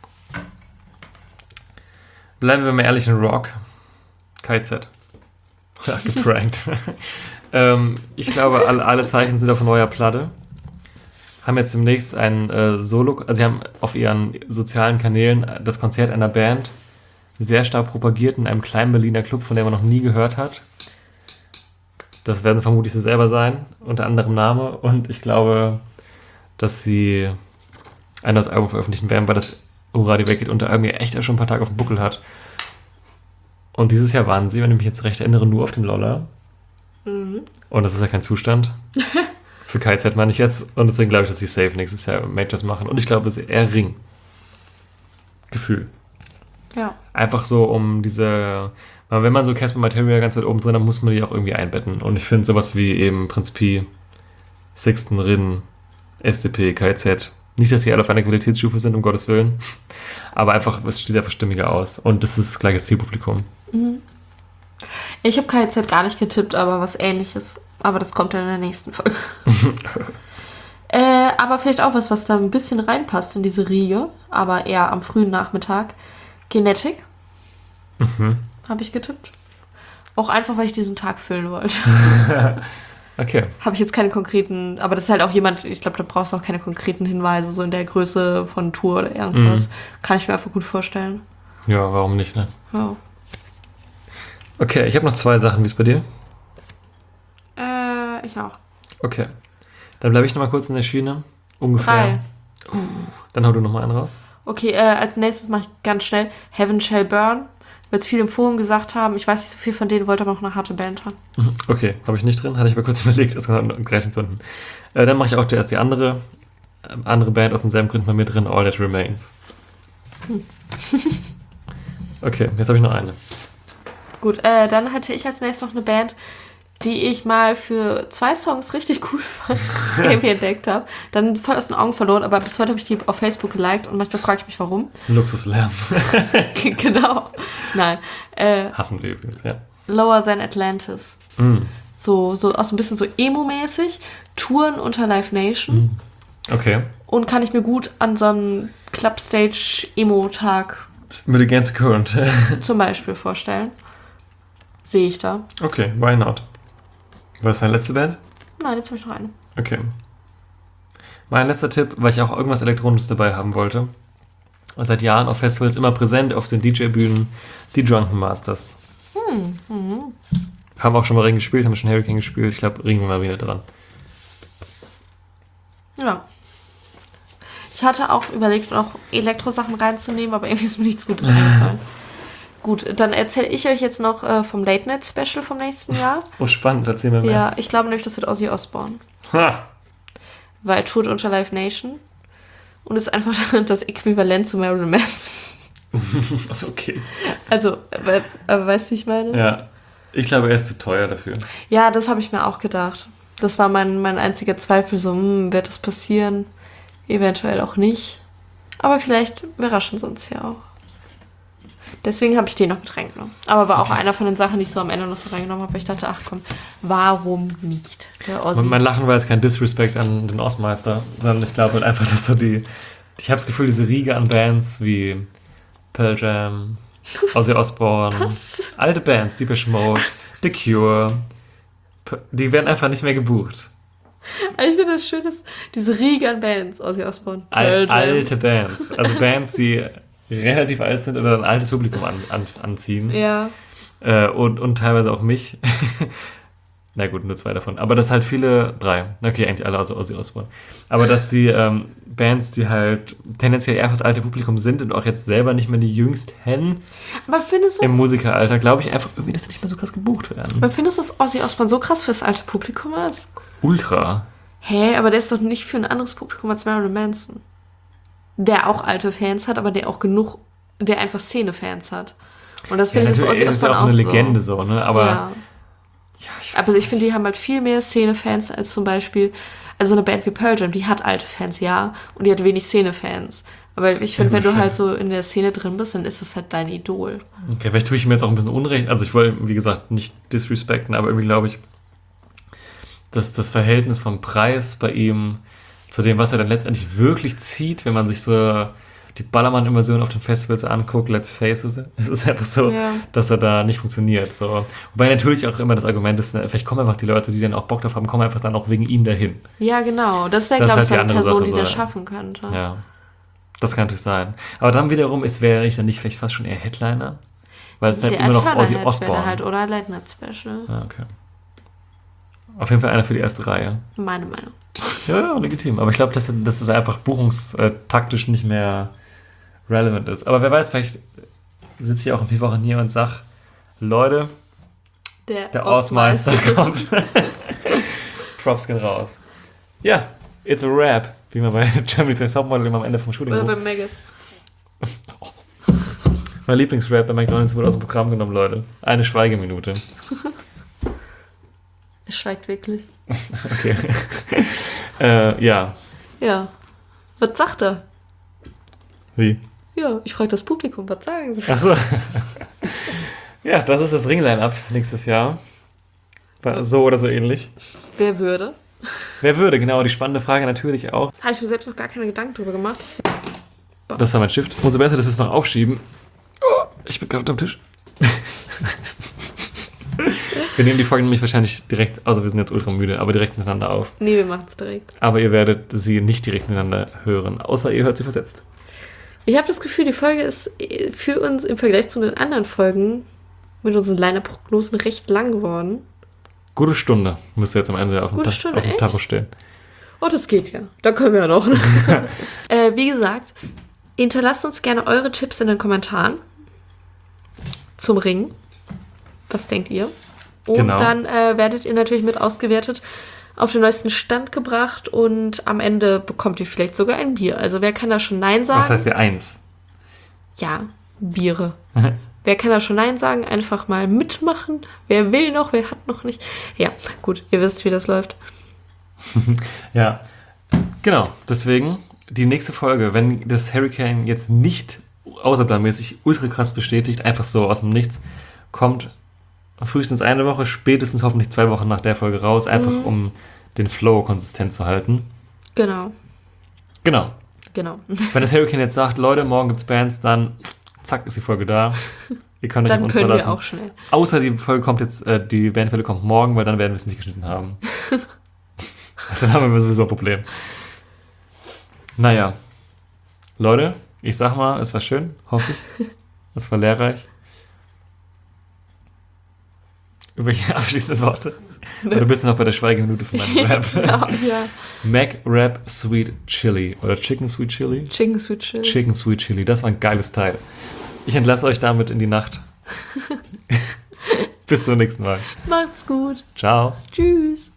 Bleiben wir mal ehrlich in Rock. KZ. Ja, geprankt. Ich glaube, alle Zeichen sind auf neuer Platte. Haben jetzt demnächst ein Solo, also sie haben auf ihren sozialen Kanälen das Konzert einer Band sehr stark propagiert in einem kleinen Berliner Club, von dem man noch nie gehört hat. Das werden vermutlich sie selber sein, unter anderem Name. Und ich glaube, dass sie ein neues Album veröffentlichen werden, weil das Hurra, die weggeht und da irgendwie echt schon ein paar Tage auf dem Buckel hat. Und dieses Jahr waren sie, wenn ich mich jetzt recht erinnere, nur auf dem Lolla. Mhm. Und das ist ja kein Zustand. Für KZ meine ich jetzt. Und deswegen glaube ich, dass sie safe nächstes Jahr Majors machen. Und ich glaube, es ist eher Ring. Gefühl. Ja. Einfach so um diese... Wenn man so Casper Materia ganz weit oben drin hat, dann muss man die auch irgendwie einbetten. Und ich finde sowas wie eben Prinz Pi, Sixten, Rin, SDP, KZ. Nicht, dass sie alle auf einer Qualitätsstufe sind, um Gottes Willen. Aber einfach, es sieht einfach stimmiger aus. Und das ist gleiches Zielpublikum. Mhm. Ich habe KZ gar nicht getippt, aber was Ähnliches. Aber das kommt dann in der nächsten Folge. Aber vielleicht auch was da ein bisschen reinpasst in diese Riege. Aber eher am frühen Nachmittag. Genetic. Mhm. Habe ich getippt. Auch einfach, weil ich diesen Tag füllen wollte. Okay. Habe ich jetzt keine konkreten, aber das ist halt auch jemand, ich glaube, da brauchst du auch keine konkreten Hinweise, so in der Größe von Tour oder irgendwas. Kann ich mir einfach gut vorstellen. Ja, warum nicht, ne? Ja. Okay, ich habe noch 2 Sachen. Wie ist bei dir? Ich auch. Okay. Dann bleibe ich noch mal kurz in der Schiene. Ungefähr. 3. Dann hau du noch mal einen raus. Okay, als nächstes mache ich ganz schnell Heaven Shall Burn. Wird viel im Forum gesagt haben. Ich weiß nicht so viel von denen, wollte aber noch eine harte Band haben. Okay, habe ich nicht drin. Hatte ich mal kurz überlegt, aus den gleichen Gründen. Dann mache ich auch zuerst die andere Band aus denselben Gründen bei mir drin, All That Remains. Okay, jetzt habe ich noch eine. Gut, dann hatte ich als nächstes noch eine Band, die ich mal für 2 Songs richtig cool fand, irgendwie entdeckt habe. Dann voll aus den Augen verloren, aber bis heute habe ich die auf Facebook geliked und manchmal frage ich mich, warum. Luxuslärm. Genau. Nein. Hassen wir übrigens, ja. Lower Than Atlantis. So auch so ein bisschen so Emo-mäßig. Touren unter Live Nation. Okay. Und kann ich mir gut an so einem Clubstage-Emo-Tag Mit Against the Current. zum Beispiel vorstellen. Sehe ich da. Okay, why not? War das deine letzte Band? Nein, jetzt habe ich noch eine. Okay. Mein letzter Tipp, weil ich auch irgendwas Elektronisches dabei haben wollte. Seit Jahren auf Festivals immer präsent auf den DJ-Bühnen, die Drunken Masters. Haben auch schon mal Ring gespielt, haben schon Hurricane gespielt. Ich glaube, Ring wir mal wieder dran. Ja. Ich hatte auch überlegt, noch Elektrosachen reinzunehmen, aber irgendwie ist mir nichts Gutes eingefallen. Gut, dann erzähle ich euch jetzt noch vom Late Night Special vom nächsten Jahr. Oh, spannend, erzähl mir mehr. Ja, ich glaube nämlich, das wird Ozzy Osbourne. Ha. Weil Tourt unter Live Nation und ist einfach das Äquivalent zu Marilyn Manson. Okay. Also, aber weißt du, wie ich meine? Ja. Ich glaube, er ist zu teuer dafür. Ja, das habe ich mir auch gedacht. Das war mein einziger Zweifel, so, wird das passieren? Eventuell auch nicht. Aber vielleicht überraschen sie uns ja auch. Deswegen habe ich den noch mit reingenommen. Aber war auch einer von den Sachen, die ich so am Ende noch so reingenommen habe, weil ich dachte, ach komm, warum nicht? Der Ozzy. Und mein Lachen war jetzt kein Disrespect an den Ostmeister, sondern ich glaube halt einfach, dass so ich habe das Gefühl, diese Riege an Bands wie Pearl Jam, Ozzy Osbourne, alte Bands, Depeche Mode, The Cure, die werden einfach nicht mehr gebucht. Ich finde das schön, dass diese Riege an Bands, Ozzy Osbourne, Pearl Jam. Alte Bands, also Bands, die relativ alt sind oder ein altes Publikum anziehen. Ja. Und teilweise auch mich. Na gut, nur 2 davon. Aber dass halt 3. Okay, eigentlich alle außer Ozzy Osbourne. Aber dass die Bands, die halt tendenziell eher fürs alte Publikum sind und auch jetzt selber nicht mehr die jüngsten Aber findest du im Musikeralter, glaube ich einfach irgendwie, dass sie nicht mehr so krass gebucht werden. Aber findest du, dass Ozzy Osbourne so krass fürs alte Publikum ist? Ultra. Hä, aber der ist doch nicht für ein anderes Publikum als Marilyn Manson. Der auch alte Fans hat, aber der einfach Szene-Fans hat. Und das finde ich bei Ozzy ist ja Osbourne auch eine so. Legende so, ne? Aber ja. Aber ich finde, die haben halt viel mehr Szene-Fans als zum Beispiel, also eine Band wie Pearl Jam, die hat alte Fans, ja, und die hat wenig Szene-Fans. Aber ich finde, wenn du halt so in der Szene drin bist, dann ist das halt dein Idol. Okay, vielleicht tue ich mir jetzt auch ein bisschen Unrecht. Also ich wollte, wie gesagt, nicht disrespekten, aber irgendwie glaube ich, dass das Verhältnis vom Preis bei ihm zu dem, was er dann letztendlich wirklich zieht, wenn man sich so die Ballermann-Immersion auf den Festivals anguckt, let's face it, es ist einfach so, dass er da nicht funktioniert. So. Wobei natürlich auch immer das Argument ist, vielleicht kommen einfach die Leute, die dann auch Bock drauf haben, kommen einfach dann auch wegen ihm dahin. Ja, genau. Das wäre, glaube ich, so eine Person, die das so. schaffen könnte. Ja, das kann natürlich sein. Aber dann wiederum, wäre ich dann nicht vielleicht fast schon eher Headliner? Weil es ist halt immer noch Ozzy Osbourne. Halt, oder Late Night Special. Ja, okay. Auf jeden Fall einer für die erste Reihe. Meine Meinung. Ja, legitim. Aber ich glaube, dass es einfach buchungstaktisch nicht mehr relevant ist. Aber wer weiß, vielleicht sitze ich auch in 4 Wochen hier und sag, Leute, der Ostmeister kommt. Props gehen raus. Ja, it's a rap. Wie man bei Germany's Next Topmodel immer am Ende vom Shooting Oder bei Megas. Mein Lieblingsrap bei McDonald's wurde aus dem Programm genommen, Leute. Eine Schweigeminute. Er schweigt wirklich. Okay. Ja. Ja. Was sagt er? Wie? Ja, ich frage das Publikum, was sagen sie? Achso. Ja, das ist das Ringline-Up nächstes Jahr. So oder so ähnlich. Wer würde? Wer würde, genau. Die spannende Frage natürlich auch. Habe ich mir selbst noch gar keine Gedanken drüber gemacht. Das war mein Shift. Umso besser, dass wir es noch aufschieben. Oh, ich bin gerade am Tisch. Wir nehmen die Folge nämlich wahrscheinlich direkt, also wir sind jetzt ultra müde, aber direkt miteinander auf. Nee, wir machen es direkt. Aber ihr werdet sie nicht direkt miteinander hören, außer ihr hört sie versetzt. Ich habe das Gefühl, die Folge ist für uns im Vergleich zu den anderen Folgen mit unseren Liner-Prognosen recht lang geworden. Gute Stunde müsste jetzt am Ende auf dem Tacho stehen. Oh, das geht ja. Da können wir ja noch. Wie gesagt, hinterlasst uns gerne eure Tipps in den Kommentaren zum Ring. Was denkt ihr? Und genau. Dann werdet ihr natürlich mit ausgewertet, auf den neuesten Stand gebracht und am Ende bekommt ihr vielleicht sogar ein Bier. Also wer kann da schon Nein sagen? Was heißt der 1? Ja, Biere. Wer kann da schon Nein sagen? Einfach mal mitmachen. Wer will noch, wer hat noch nicht. Ja, gut, ihr wisst, wie das läuft. Ja, genau. Deswegen die nächste Folge, wenn das Hurricane jetzt nicht außerplanmäßig ultra krass bestätigt, einfach so aus dem Nichts, kommt frühestens eine Woche, spätestens hoffentlich 2 Wochen nach der Folge raus, einfach um den Flow konsistent zu halten. Genau. Wenn das Hurricane jetzt sagt, Leute, morgen gibt's Bands, dann zack, ist die Folge da. Ihr könnt euch auf uns verlassen. Dann können wir auch schnell. Außer die Folge kommt jetzt, die Bandfälle kommt morgen, weil dann werden wir es nicht geschnitten haben. Dann haben wir sowieso ein Problem. Naja. Leute, ich sag mal, es war schön, hoffe ich. Es war lehrreich. Irgendwelche abschließenden Worte? Oder bist du noch bei der Schweigeminute von meinem Rap? Ja. Mac Rap Sweet Chili oder Chicken Sweet Chili? Chicken Sweet Chili. Chicken Sweet Chili, das war ein geiles Teil. Ich entlasse euch damit in die Nacht. Bis zum nächsten Mal. Macht's gut. Ciao. Tschüss.